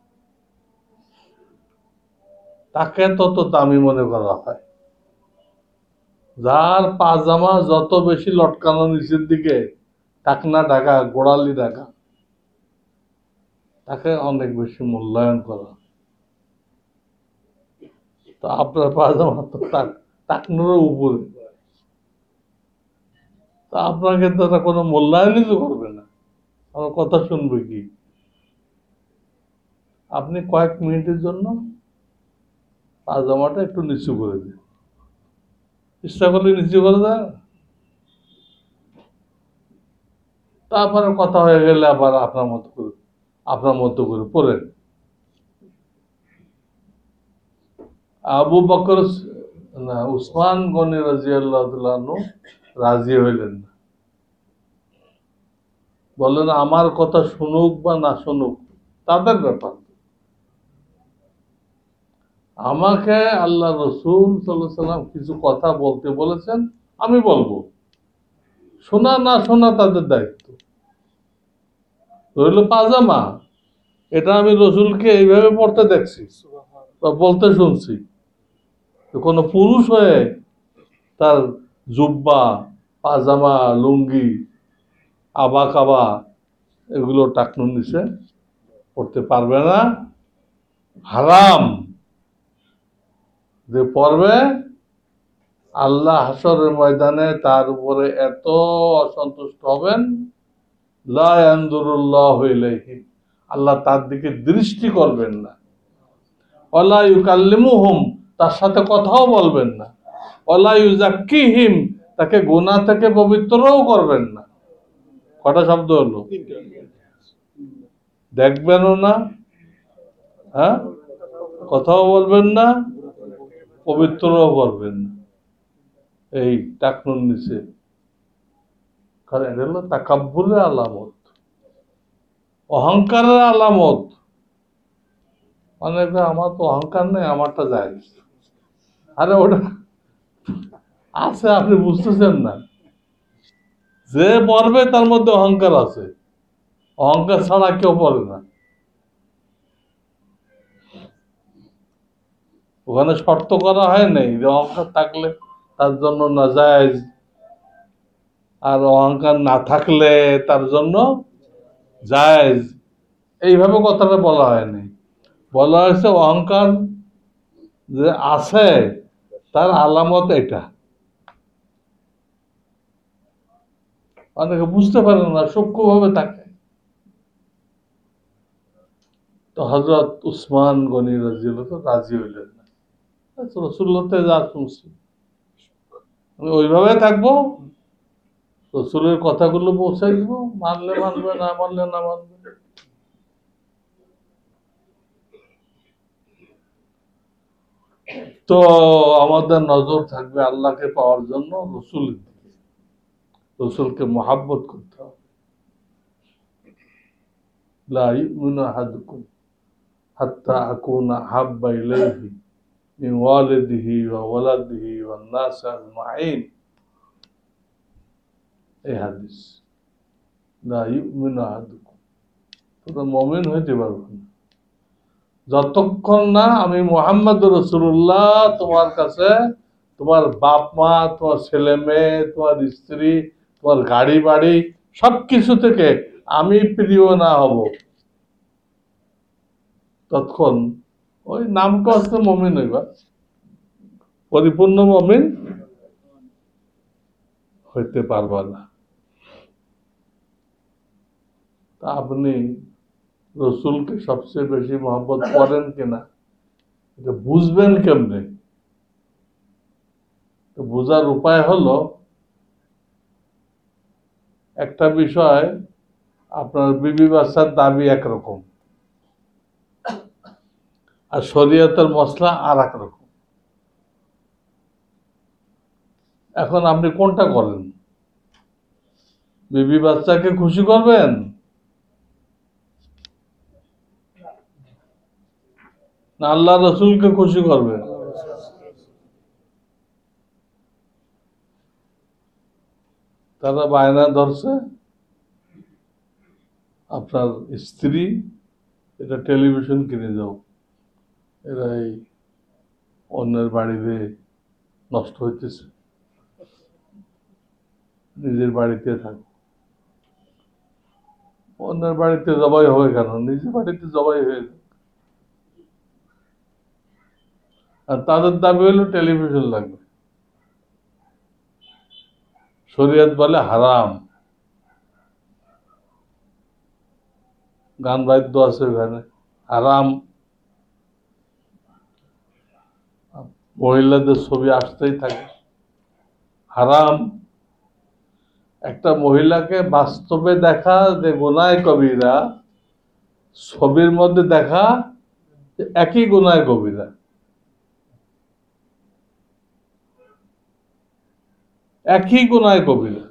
তাকে তত দামি মনে করা হয়। যার পাজামা যত বেশি লটকানো নিচের দিকে, টাকনা ঢাকা, গোড়ালি ঢাকা, তাকে অনেক বেশি মূল্যায়ন করা। তো আপনার পাজামা তো টাকনোর উপরে, তো আপনাকে তো তারা কোনো মূল্যায়নই তো করবে না, আমার কথা শুনবে কি? আপনি কয়েক মিনিটের জন্য পাজামাটা একটু নিচু করে দিন, চেষ্টা করলে নিচু করে দেয়, তারপরে কথা হয়ে গেলে আবার আপনার মতো করে পড়েন। আবু বকর না, উসমান গনি রাদিয়াল্লাহু তাআলা আনহু রাজি হইলেন না, বললেন আমার কথা শুনুক বা না শুনুক তাদের ব্যাপার, আমাকে আল্লাহ রসুল সাল্লাল্লাহু আলাইহি সাল্লাম কিছু কথা বলতে বলেছেন, আমি বলবো, শোনা না শোনা তাদের দায়িত্ব। রইল পাজামা, এটা আমি রসুলকে এইভাবে পড়তে দেখছি বা বলতে শুনছি। তো কোনো পুরুষ হয়ে তার জুব্বা, পাজামা, লুঙ্গি, আবা কাবা এগুলো টাকনুর নিচে পড়তে পারবে না, হারাম। যে পড়বে আল্লাহ হাসরের ময়দানে তার উপরে এত অসন্তুষ্ট হবেন, লা ইয়ানজুরুল্লাহু ইলাইহি, আল্লাহ তার দিকে দৃষ্টি করবেন না, ওয়ালা ইউকাল্লিমুহুম, তার সাথে কথাও বলবেন না, ওয়ালা ইউজাক্কিহিম, তাকে গুনাহ থেকে পবিত্রও করবেন না। কটা শব্দ হলো? দেখবেনও না, হ্যাঁ, কথাও বলবেন না, পবিত্রও করবেন না, এই টাকনুর নিচে। কারণ এটা হলো তাকাব্বুরের আলামত, অহংকারের আলামত। অনেকে আমার তো অহংকার নেই, আমারটা যায়, আরে ওটা আছে, আপনি বুঝতেছেন না। যে পড়বে তার মধ্যে অহংকার আছে, অহংকার ছাড়া কেউ পড়ে না। ওখানে শর্ত করা হয় নাই যে অহংকার থাকলে তার জন্য নাজায়েজ, আর অহংকার না থাকলে তার জন্য জায়েজ, এইভাবে কথাটা বলা হয়নি। বলা হয়েছে অহংকার যে আছে তার আলামত এটা। অনেকে বুঝতে পারে না, সূক্ষ্মভাবে থাকে। তো হযরত উসমান গনি রাদিয়াল্লাহু তাআলা রাজি হইলেন না। রাসূলুল্লাহ থেকে যা শুনছি আমি ওইভাবে থাকবো, রসুলের কথাগুলো পৌঁছাই দিব, মানলে মানবে, না মানলে না মানবে। তো আমাদের নজর থাকবে আল্লাহকে পাওয়ার জন্য রসুলের দিকে, রসুলকে মহাব্বত করতে হবে। লা ইউমিনু আহাদুকুম হাত্তা আকুনা হাব্বা ইলাইহি মিন ওয়ালিদিহি ওয়া ওয়ালাদিহি ওয়ান নাস আজমাইন। এই হাদিস, লা ইউমিনু আহাদুকুম, তোমরা মুমিন হইতে পারবে না যতক্ষণ না আমি মুহাম্মদ রাসূলুল্লাহ তোমার কাছে তোমার বাপ মা, তোমার ছেলে মেয়ে, তোমার স্ত্রী, তোমার গাড়ি বাড়ি সবকিছু থেকে আমি প্রিয় না হব, ততক্ষণ ওই নামটা হচ্ছে মমিন হইবা, পরিপূর্ণ মমিন হইতে পারবা না। তা আপনি রসুলকে সবচেয়ে বেশি মহব্বত করেন কিনা এটা বুঝবেন কেমনে? তো বোঝার উপায় হলো, একটা বিষয়, আপনার বিবি বাচ্চার দাবি একরকম আর শরীয়তের মসলা আর এক রকম। এখন আপনি কোনটা করেন? বিবি বাচ্চাকে খুশি করবেন না আল্লাহ রসুলকে খুশি করবেন? তারা বায়না ধরছে আপনার স্ত্রী এটা টেলিভিশন কিনে যাও, এরা এই অন্যের বাড়িতে নষ্ট হইতেছে, নিজের বাড়িতে থাকো। অন্যের বাড়িতে জবাই হবে কেন, নিজের বাড়িতে জবাই হয়ে যায়। আর তাদের দাবি হলো টেলিভিশন লাগবে। শরীয়ত বলে হারাম, গান বাদ্য আছে ওখানে, হারাম। মহিলাদের ছবি আসতেই থাকে, হারাম। একটা মহিলাকে বাস্তবে দেখা যে গুনায় কবিরা, ছবির মধ্যে দেখা যে একই গুনায় কবিরা, একই গুনায় কবিরা।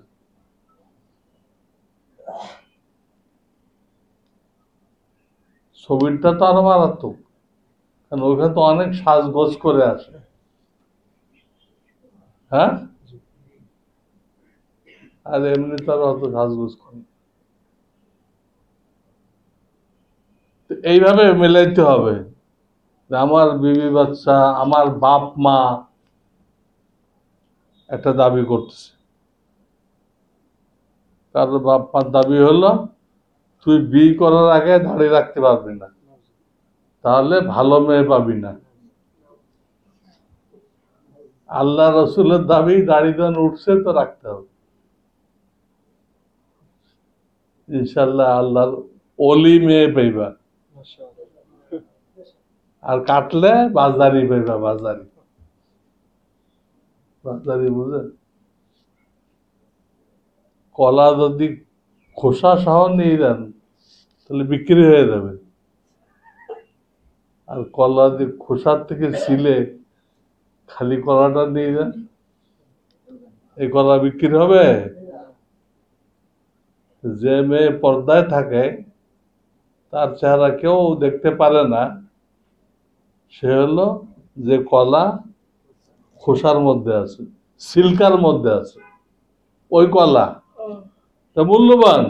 ছবিটা তো আরো মারাত্মক, কারণ ওখানে তো অনেক সাজগোজ করে আসে। হ্যাঁ, আর এমনি তো আর অত সাজগোজ করে না। তো এইভাবে মেলাইতে হবে যে আমার বিবি বাচ্চা, আমার বাপ মা একটা দাবি করতেছে। কারণ বাপ মার দাবি হলো তুই বিয়ে করার আগে দাড়ি রাখতে পারবি না, তাহলে ভালো মেয়ে পাবি না। আল্লাহ রসুলের দাবি দাড়ি যখন উঠছে তো রাখতে হবে। ইনশাল্লাহ আল্লাহর অলি মেয়ে পাইবা, আর কাটলে বাজারি পাইবা, বাজারি। বাজারি বুঝে, কলা যদি খোসা সহ নিয়ে যান তাহলে বিক্রি হয়ে যাবে, আর কলা যদি খোসার থেকে ছিলে খালি কলাটা নিয়ে যান, এই কলা বিক্রি হবে? যে মেয়ে পর্দায় থাকে তার চেহারা কেউ দেখতে পারে না, সে হলো যে কলা খোসার মধ্যে আছে, সিল্কার মধ্যে আছে, ওই কলা তা মূল্যবান।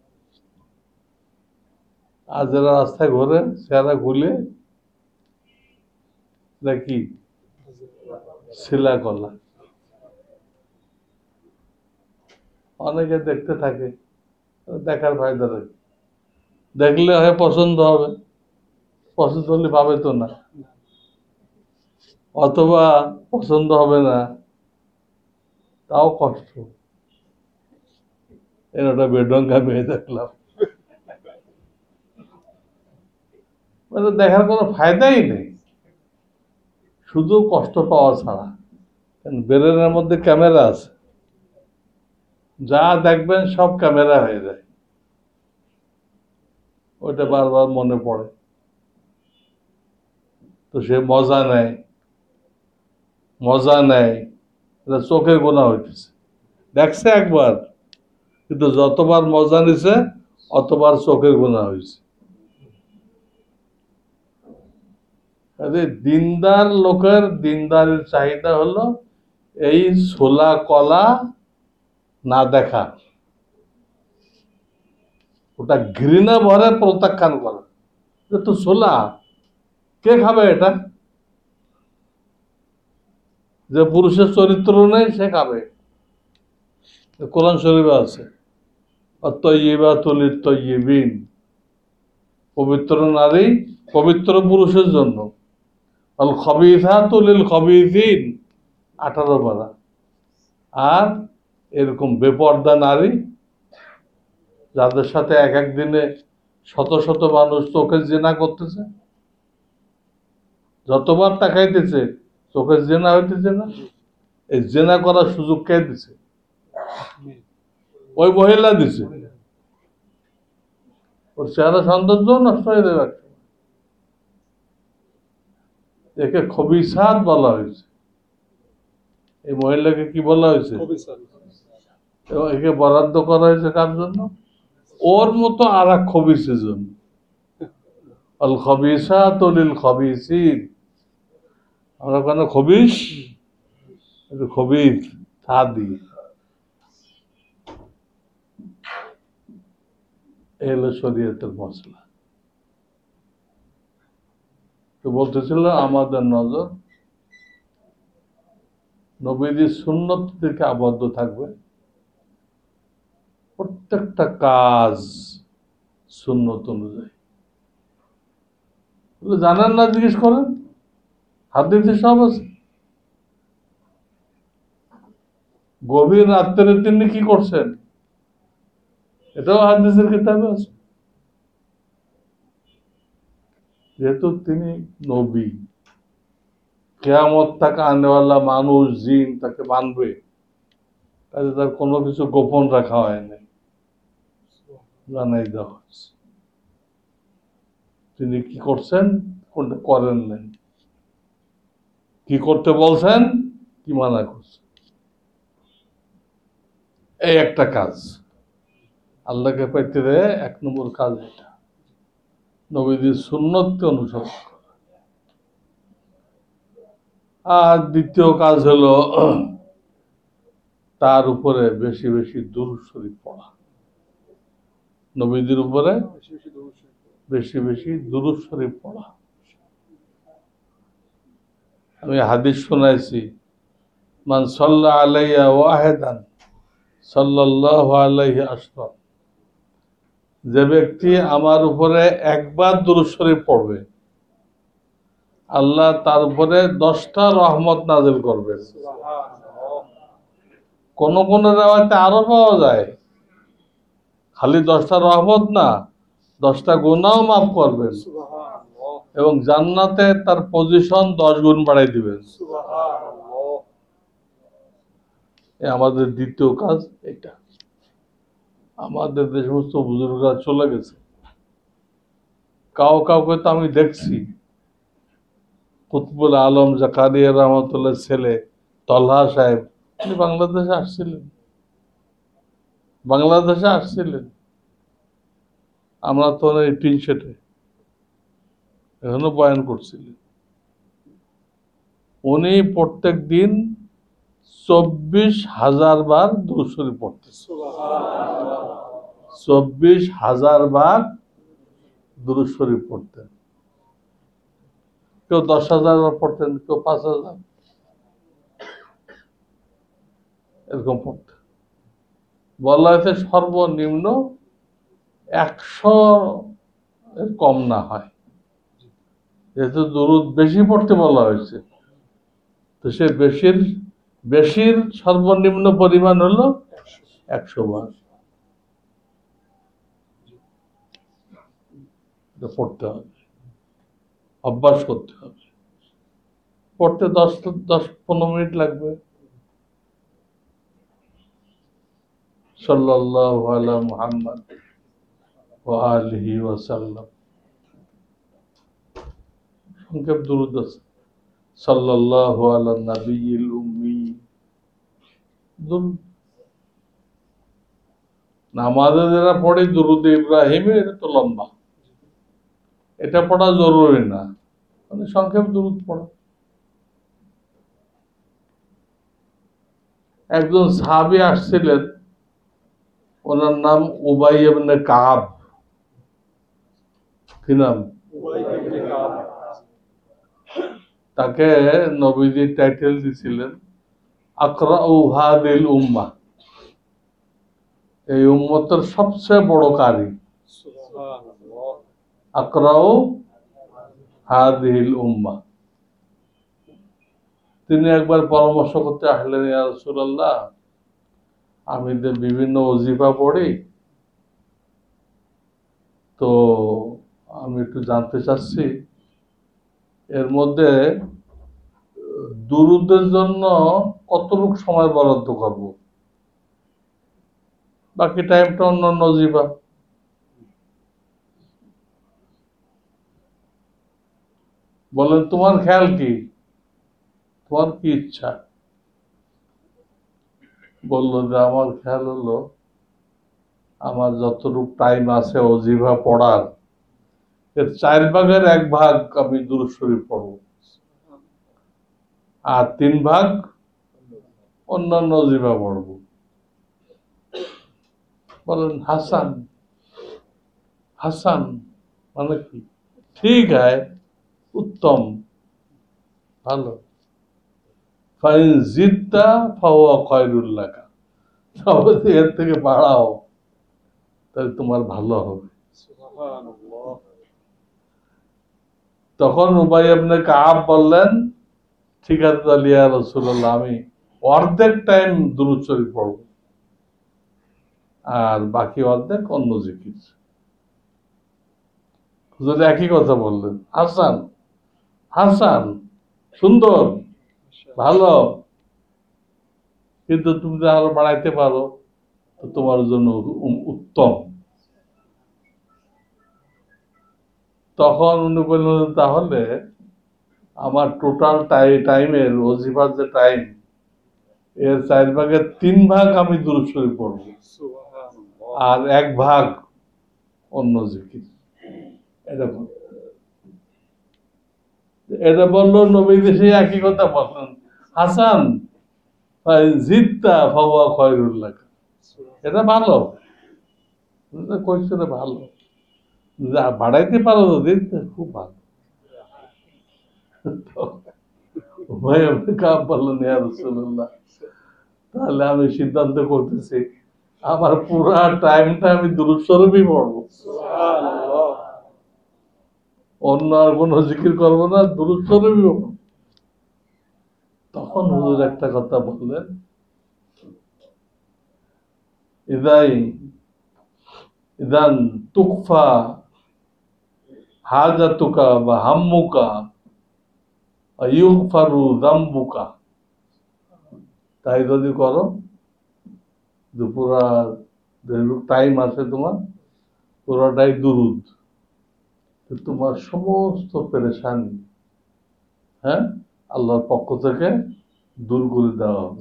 আর যারা রাস্তায় ঘোরে চেহারা খুলে দেখি শিলা কলা, অনেকে দেখতে থাকে, দেখার ফায়দা রয়েছে। দেখলে হয় পছন্দ হবে, পছন্দ হলে পাবে তো না, অথবা পছন্দ হবে না, তাও কষ্ট। এর একটা বেডঙ্গা মেয়ে দেখলাম, মানে দেখার কোনো ফায়দাই নেই, শুধু কষ্ট পাওয়া ছাড়া। ব্রেনের মধ্যে ক্যামেরা আছে, যা দেখবেন সব ক্যামেরা হয়ে যায়, ওইটা বারবার মনে পড়ে, তো সে মজা নেয়। মজা নেয়, এটা চোখের গোনা হইতেছে। দেখছে একবার, কিন্তু যতবার মজা নিছে অতবার চোখের গোনা হয়েছে। দিনদার লোকের দিনদারের চাহিদা হলো এই ছোলা কলা না দেখা, ওটা ঘৃণা ভরে প্রত্যাখ্যান করা। এটা তো ছোলা, কে খাবে এটা? যে পুরুষের চরিত্র নেই সে খাবে। কোরআন শরীফে আছে, অত্তয়িবাতুল লিত্তয়্যিবিন, পবিত্র নারী পবিত্র পুরুষের জন্য, আল খবিসাতু লিল খবিসিন, 18 পারা। আর এরকম বেপর্দা নারী যাদের সাথে এক এক দিনে শত শত মানুষ চোখে জেনা করতেছে, যতবার তাকাইতেছে চোখে জেনা হইতেছে না, এই জেনা করার সুযোগ কে দিছে? ওই মহিলা দিছে। ওর চেহারা সৌন্দর্য নষ্ট হয়ে যাবে। একে খবিসাত বলা হয়েছে। এই মহিলাকে কি বলা হয়েছে? এবং একে বরাদ্দ করা হয়েছে কার জন্য? ওর মতো আর এক খবিসের জন্য। আল খবিসাত লিল খবিসিন। আমরা কেন খবিস, খবিস তা দিই। এই হলো শরীয়তের মশলা। তো বলতেছিল আমাদের নজর নবীজির সুন্নত থেকে আবদ্ধ থাকবে। প্রত্যেকটা কাজ সুন্নত অনুযায়ী। জানেন না, জিজ্ঞেস করেন, হাদিসে সব আছে। গভীর রাত্রে তিনি কি করছেন, এটাও হাদিসের কিতাবে আছে। যেহেতু তিনি নবী, কিয়ামত তাকে আনেওয়ালা মানুষ জিন তাকে মানবে, কাজে তার কোনো কিছু গোপন রাখা হয় নাই, জানাই দেওয়া হয়েছে। তিনি কি করছেন, কোনটা করেন নাই, কি করতে বলছেন, কি মানা করছেন, এই একটা কাজ। আল্লাহকে পাইতে রে 1 নম্বর কাজ এটা, নবীজির সুন্নতকে অনুসরণ করা। আর দ্বিতীয় কাজ হলো তার উপরে বেশি বেশি দুরূদ শরীফ পড়া। নবীজির উপরে বেশি বেশি দুরূদ শরীফ পড়া। আমি হাদিস শোনাইছি, মান সাল্লা আলাইয়া ওয়াহিদান সাল্লাল্লাহু আলাইহি আশরা। যে ব্যক্তি আমার উপরে একবার দুরূদ শরীফ পড়বে, আল্লাহ তার উপরে 10টা রহমত নাযিল করবেন। কোন কোন রিওয়ায়াতে আরো পাওয়া যায়, খালি 10টা রহমত না, 10টা গুনাহও মাফ করবেন এবং জান্নাতে তার পজিশন 10 গুণ বাড়াই দিবেন। আমাদের দ্বিতীয় কাজ এটা। আমাদের যে সমস্ত বুজুর্গরা চলে গেছে, কাউকে তো আমি দেখছি, কুতবুল আলম জাকারিয়া রহমতুল্লাহ ছেলে তলহা সাহেব, উনি বাংলাদেশে আসছিলেন। আমরা তো এই টিন শেটে এখনো বয়ান করছিলেন। উনি প্রত্যেক দিন 24,000 বার দুরূদ শরীফ পড়তেন। 24,000 বার দুরূদ শরীফ পড়তেন। কেউ 10,000 বার পড়তেন, কেউ 5,000, এরকম পড়তেন। বলা হয়েছে সর্বনিম্ন 100 এর কম না হয়। যেহেতু দুরূদ বেশি পড়তে বলা হয়েছে, তো সে বেশির সর্বনিম্ন পরিমাণ হলো 100 বার। পড়তে হবে, অভ্যাস করতে হবে। পড়তে 10-15 মিনিট লাগবে। সাল্লাল্লাহু আলা মুহাম্মদ ওয়া আলিহি ওয়া সাল্লাম, সংক্ষেপ দুরূদ আছে। সাল্লাল্লাহু আলা নবিয়িল উম্মি। নামাজে যারা পড়ে দুরুদ ইব্রাহিমে, এটা তো লম্বা, এটা পড়া জরুরি না, মানে সংক্ষেপ দুরুদ পড়া। একজন সাহাবী আসছিলেন, ওনার নাম উবাই ইবনে কাব। কি নাম? তাকে নবীজি টাইটেল দিছিলেন আকরাউ হাদিল উম্মাহ, এই উম্মতের সবচেয়ে বড় কারি। আকরাউ হাদিল উম্মাহ। তিনি একবার পরামর্শ করতে আসলেন, ইয়া রাসূলুল্লাহ, আমি যে বিভিন্ন ওজিফা পড়ি, তো আমি একটু জানতে চাচ্ছি এর মধ্যে দুরুদের জন্য কতটুকু সময় বরাদ্দ করব, বাকি টাইমটা অন্যান্য ওজিফা। বলেন তোমার খেয়াল কি, তোমার কি ইচ্ছা? বললো যে আমার খেয়াল হলো আমার যতটুকু টাইম আছে ওজিফা পড়ার, এর 1/4 আমি দুরূদ শরীফ পড়ব, আর 3 অন্যান্য ওজিফা পড়ব। বলেন হাসান, হাসান মানে কি? ঠিক আছে, উত্তম, ভালো। ফাইন জিদ্দা ফাহুয়া খায়রুল লাকা, তবে এর থেকে বাড়াও, তাহলে তোমার ভালো হবে। তখন উবাই ইবনে কাব বললেন, ঠিক আছে তাহলে ইয়া রাসূলুল্লাহ, আমি অর্ধেক টাইম দুরূদ শরীফ পড়ব, আর বাকি অর্ধেক অন্য জিকির। হুজুর একই কথা বললেন, হাসান, হাসান, সুন্দর, ভালো, কিন্তু তুমি যদি আরো বাড়াইতে পারো তো তোমার জন্য উত্তম। তখন উনি বললেন, তাহলে আমার টোটাল টাইমের ওজিফার যে টাইম, এর 3/4 আমি দুরূদ শরীফ পড়ব, আর 1 ভাগ অন্য জিকির। এরকম এটা বললো নবীজি, সেই একই কথা বললেন, হাসান জিদ্দা ফাহুয়া খায়রুল লাকা, এটা ভালো, কইছে ভালো, যা বাড়াইতে পারো যদি খুব ভালো। ভাই আপনি কাপ বললেন, ইয়া রাসূলুল্লাহ, তাহলে আমি সিদ্ধান্ত করতেছি আমার পুরা টাইমটা আমি দুরূদ শরীফই পড়বো, অন্য আর কোনো জিকির করবো না, দুরূদ শরীফই পড়বো। তখন হুজুর একটা কথা বললেন, ইদান তুকফা হাজাতুকা বা হাম্মুকা ইউগফারু যামবুকা, তাই যদি করো, দুপুরা টাইম আছে তোমার, পুরোটাই দুরুদ, তোমার সমস্ত পেরেশানি, হ্যাঁ, আল্লাহর পক্ষ থেকে দূর করে দেওয়া হবে,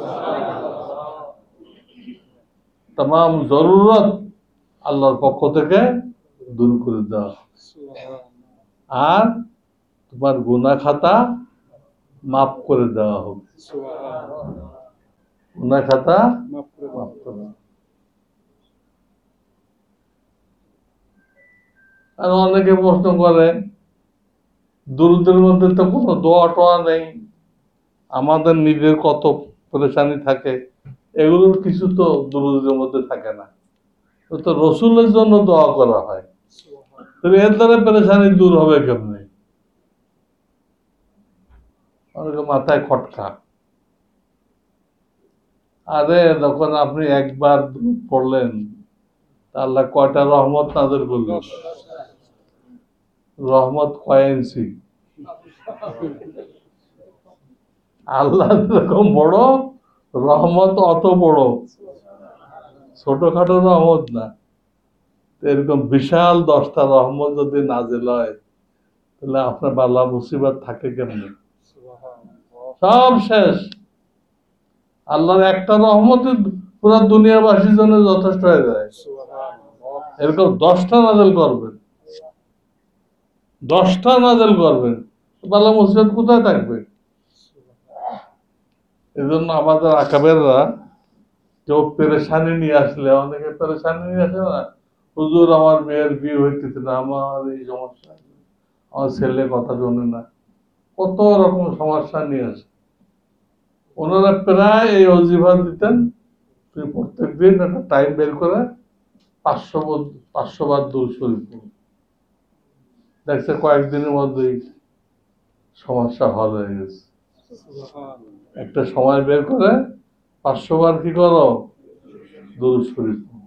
তাম জরুরত আল্লাহর পক্ষ থেকে দূর করে দেওয়া হবে, আর তোমার গুনাহ খাতা মাফ করে দেওয়া হবে, গুনাহ খাতা মাফ করে। আর অনেকে প্রশ্ন করে, দুরুদের মধ্যে তো কোনো দোয়া টোয়া নেই, আমাদের নিজের কত পরেশানি থাকে, এগুলোর কিছু তো দুরুদের মধ্যে থাকে না, তো রসুলের জন্য দোয়া করা হয়, তবে এর দ্বারা পরেশানি দূর হবে কেমনে? অনেকে মাথায় খটকা, আরে যখন আপনি একবার দুরূদ পড়লেন, আল্লাহ কয়টা রহমত নাযিল করলেন? রহমত কয় ইঞ্চি? আল্লাহ যেরকম বড়, রহমত অত বড়, ছোটখাটো রহমত না। এরকম বিশাল 10টা রহমত যদি নাজিল হয়, তাহলে আপনার বালা মুসিবত থাকে কেমনে? সব শেষ। আল্লাহর একটা রহমতে পুরো দুনিয়াবাসীর জন্য যথেষ্ট হয়ে যায়। এরকম 10টা নাজেল করবেন, 10টা নাজেল করবেন, বালা মুসিবত কোথায় থাকবে? এই জন্য আমাদের আকাবেররা কেউ পেরেশানি নিয়ে আসলে, অনেকে পেরেশানি নিয়ে আসে না, হুজুর আমার মেয়ের বিয়ে হইতেছে না, আমার এই সমস্যা, আমার ছেলে কথা শোনে না, কত রকম সমস্যা নিয়ে আসে। ওনারা প্রায় এই অজিফা দিতেন, তুই প্রত্যেক দিন একটা টাইম বের করে 500 বার দুরূদ শরীফ পড়। দেখছে কয়েকদিনের মধ্যেই সমস্যা হল হয়ে গেছে। একটা সময় বের করে 500 বার কি করো, দুরূদ শরীফ পড়ো।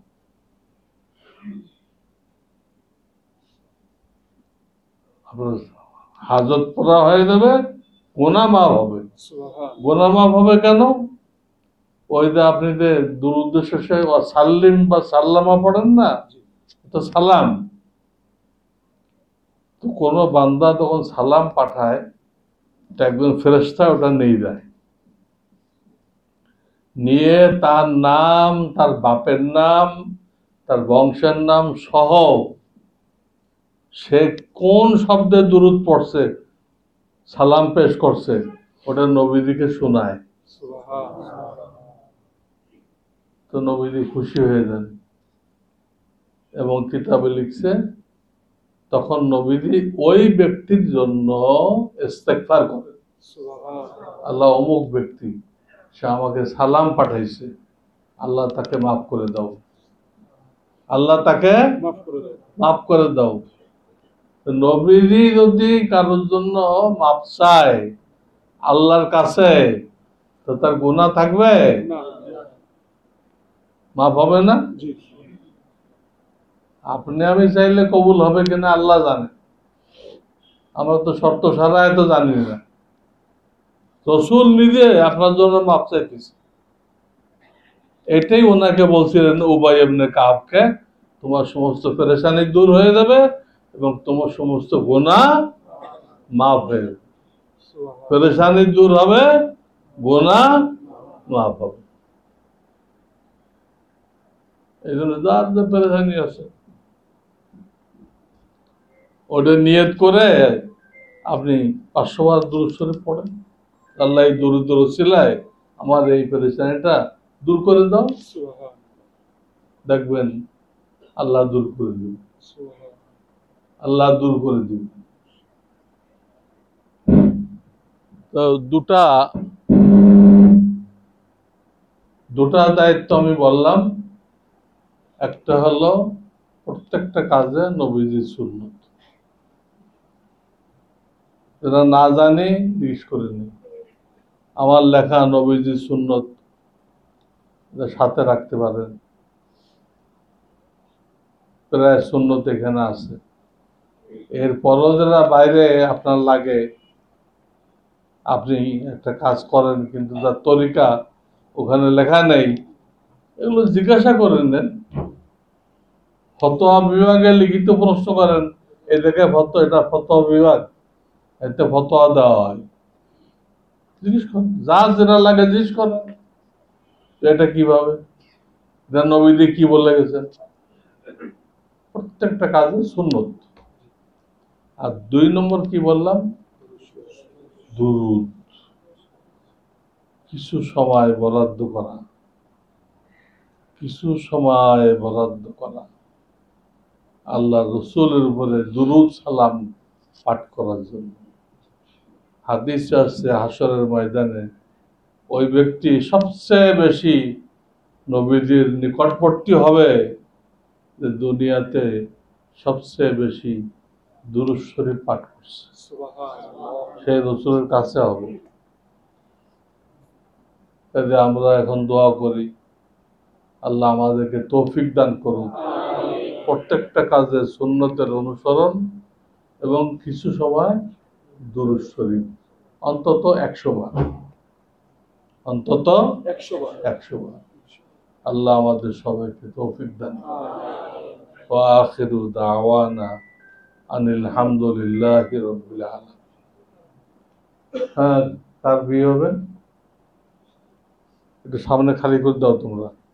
আপনার হাজত পুরা হয়ে যাবে, গুনাহ মাফ হবে। গুনাহ মাফ হবে কেন? ওই যে আপনি যে দুরূদ শেষে সাল্লিম বা সাল্লামা পড়েন না, তো সালাম, তো কোনো বান্দা তখন সালাম পাঠায়, একজন ফেরেশতা ওটা নিয়ে যায়, নিয়ে তার নাম, তার বাপের নাম, তার বংশের নাম সহ সে কোন শব্দে দুরূদ পড়ছে, সালাম পেশ করছে, ওটা নবীজিকে শোনায়। তো নবীজি খুশি হয়ে যান এবং কিতাবে লিখছে, তখন নবীজি ওই ব্যক্তির জন্য ইস্তেগফার করেন, আল্লাহ অমুক ব্যক্তি, সে আমাকে সালাম পাঠাইছে, আল্লাহ তাকে মাফ করে দাও, আল্লাহ তাকে মাফ করে দাও। তো নবীজি যদি কারোর জন্য মাফ চায় আল্লাহর কাছে, তো তার গুনাহ থাকবে? মাফ হবে না? আপনি আমি চাইলে কবুল হবে কিনা আল্লাহ জানে, আমরা তো শর্ত ছাড়াই তো জানি না। রাসূল নিজে আপনার জন্য মাফ চাইতেছে, এটাই ওনাকে বলছিলেন উবাই ইবনে কাবকে, তোমার সমস্ত পেরেশানি দূর হয়ে যাবে এবং তোমার সমস্ত গুনাহ মাফ হয়ে যাবে। পেরেশানি দূর হবে, গুনাহ মাফ হবে। এই জন্য যার যে পেরেশানি আছে ওটা নিয়ত করে আপনি 500 বার দুরূদ শরীফ পড়েন, আল্লাহ এই দরুদের ওসিলায় আমার এই পেরেশানিটা দূর করে দাও, দেখবেন আল্লাহ দূর করে দিবে, আল্লাহ দূর করে দিবে। তো দুটা দায়িত্ব আমি বললাম, একটা হলো প্রত্যেকটা কাজে নবীজির সুন্নত, যেটা না জানি জিজ্ঞেস করে নি। আমার লেখা নবীজির সুন্নত সাথে রাখতে পারেন, প্রায় সুন্নত এখানে আছে। এরপরও যারা বাইরে আপনার লাগে, আপনি একটা কাজ করেন কিন্তু তার তরিকা ওখানে লেখা নেই, এগুলো জিজ্ঞাসা করেন নেন। ফতোয়া বিভাগে লিখিত প্রশ্ন করেন, এই দেখে এটা ফতোয়া বিভাগ, এতে ফতোয়া দেওয়া হয়, জিজ্ঞেস করেন, যার যেটা লাগে জিজ্ঞেস করেন এটা কিভাবে, নবীজি কি বলে গেছেন। প্রত্যেকটা কাজে সুন্নত। আর 2 নম্বর কি বললাম, দুরূদ কিছু সময় বরাদ্দ করা, কিছু সময় বরাদ্দ করা আল্লাহ রসুলের উপরে দুরূদ সালাম পাঠ করার জন্য। হাদিস আসছে হাসরের ময়দানে ওই ব্যক্তি সবচেয়ে বেশি নবীজির নিকটবর্তী হবে যে দুনিয়াতে সবচেয়ে বেশি দুরূদ শরীফ পাঠ করছে, সে রসুলের কাছে হবে। তাই আমরা এখন দোয়া করি, আল্লাহ আমাদেরকে তৌফিক দান করুন প্রত্যেকটা কাজে সুন্নতের অনুসরণ এবং কিছু সময় দুরূদ শরীফ, অন্তত 100 বার, অন্তত 100 বার। আল্লাহ আমাদের সবাইকে তৌফিক দান করুন। ওয়া আখিরু দাওয়ানা আনিল হামদুলিল্লাহি রাব্বিল আলামিন। হ্যাঁ। কার বিয়ে হবে? একটু সামনে খালি করে দাও তোমরা।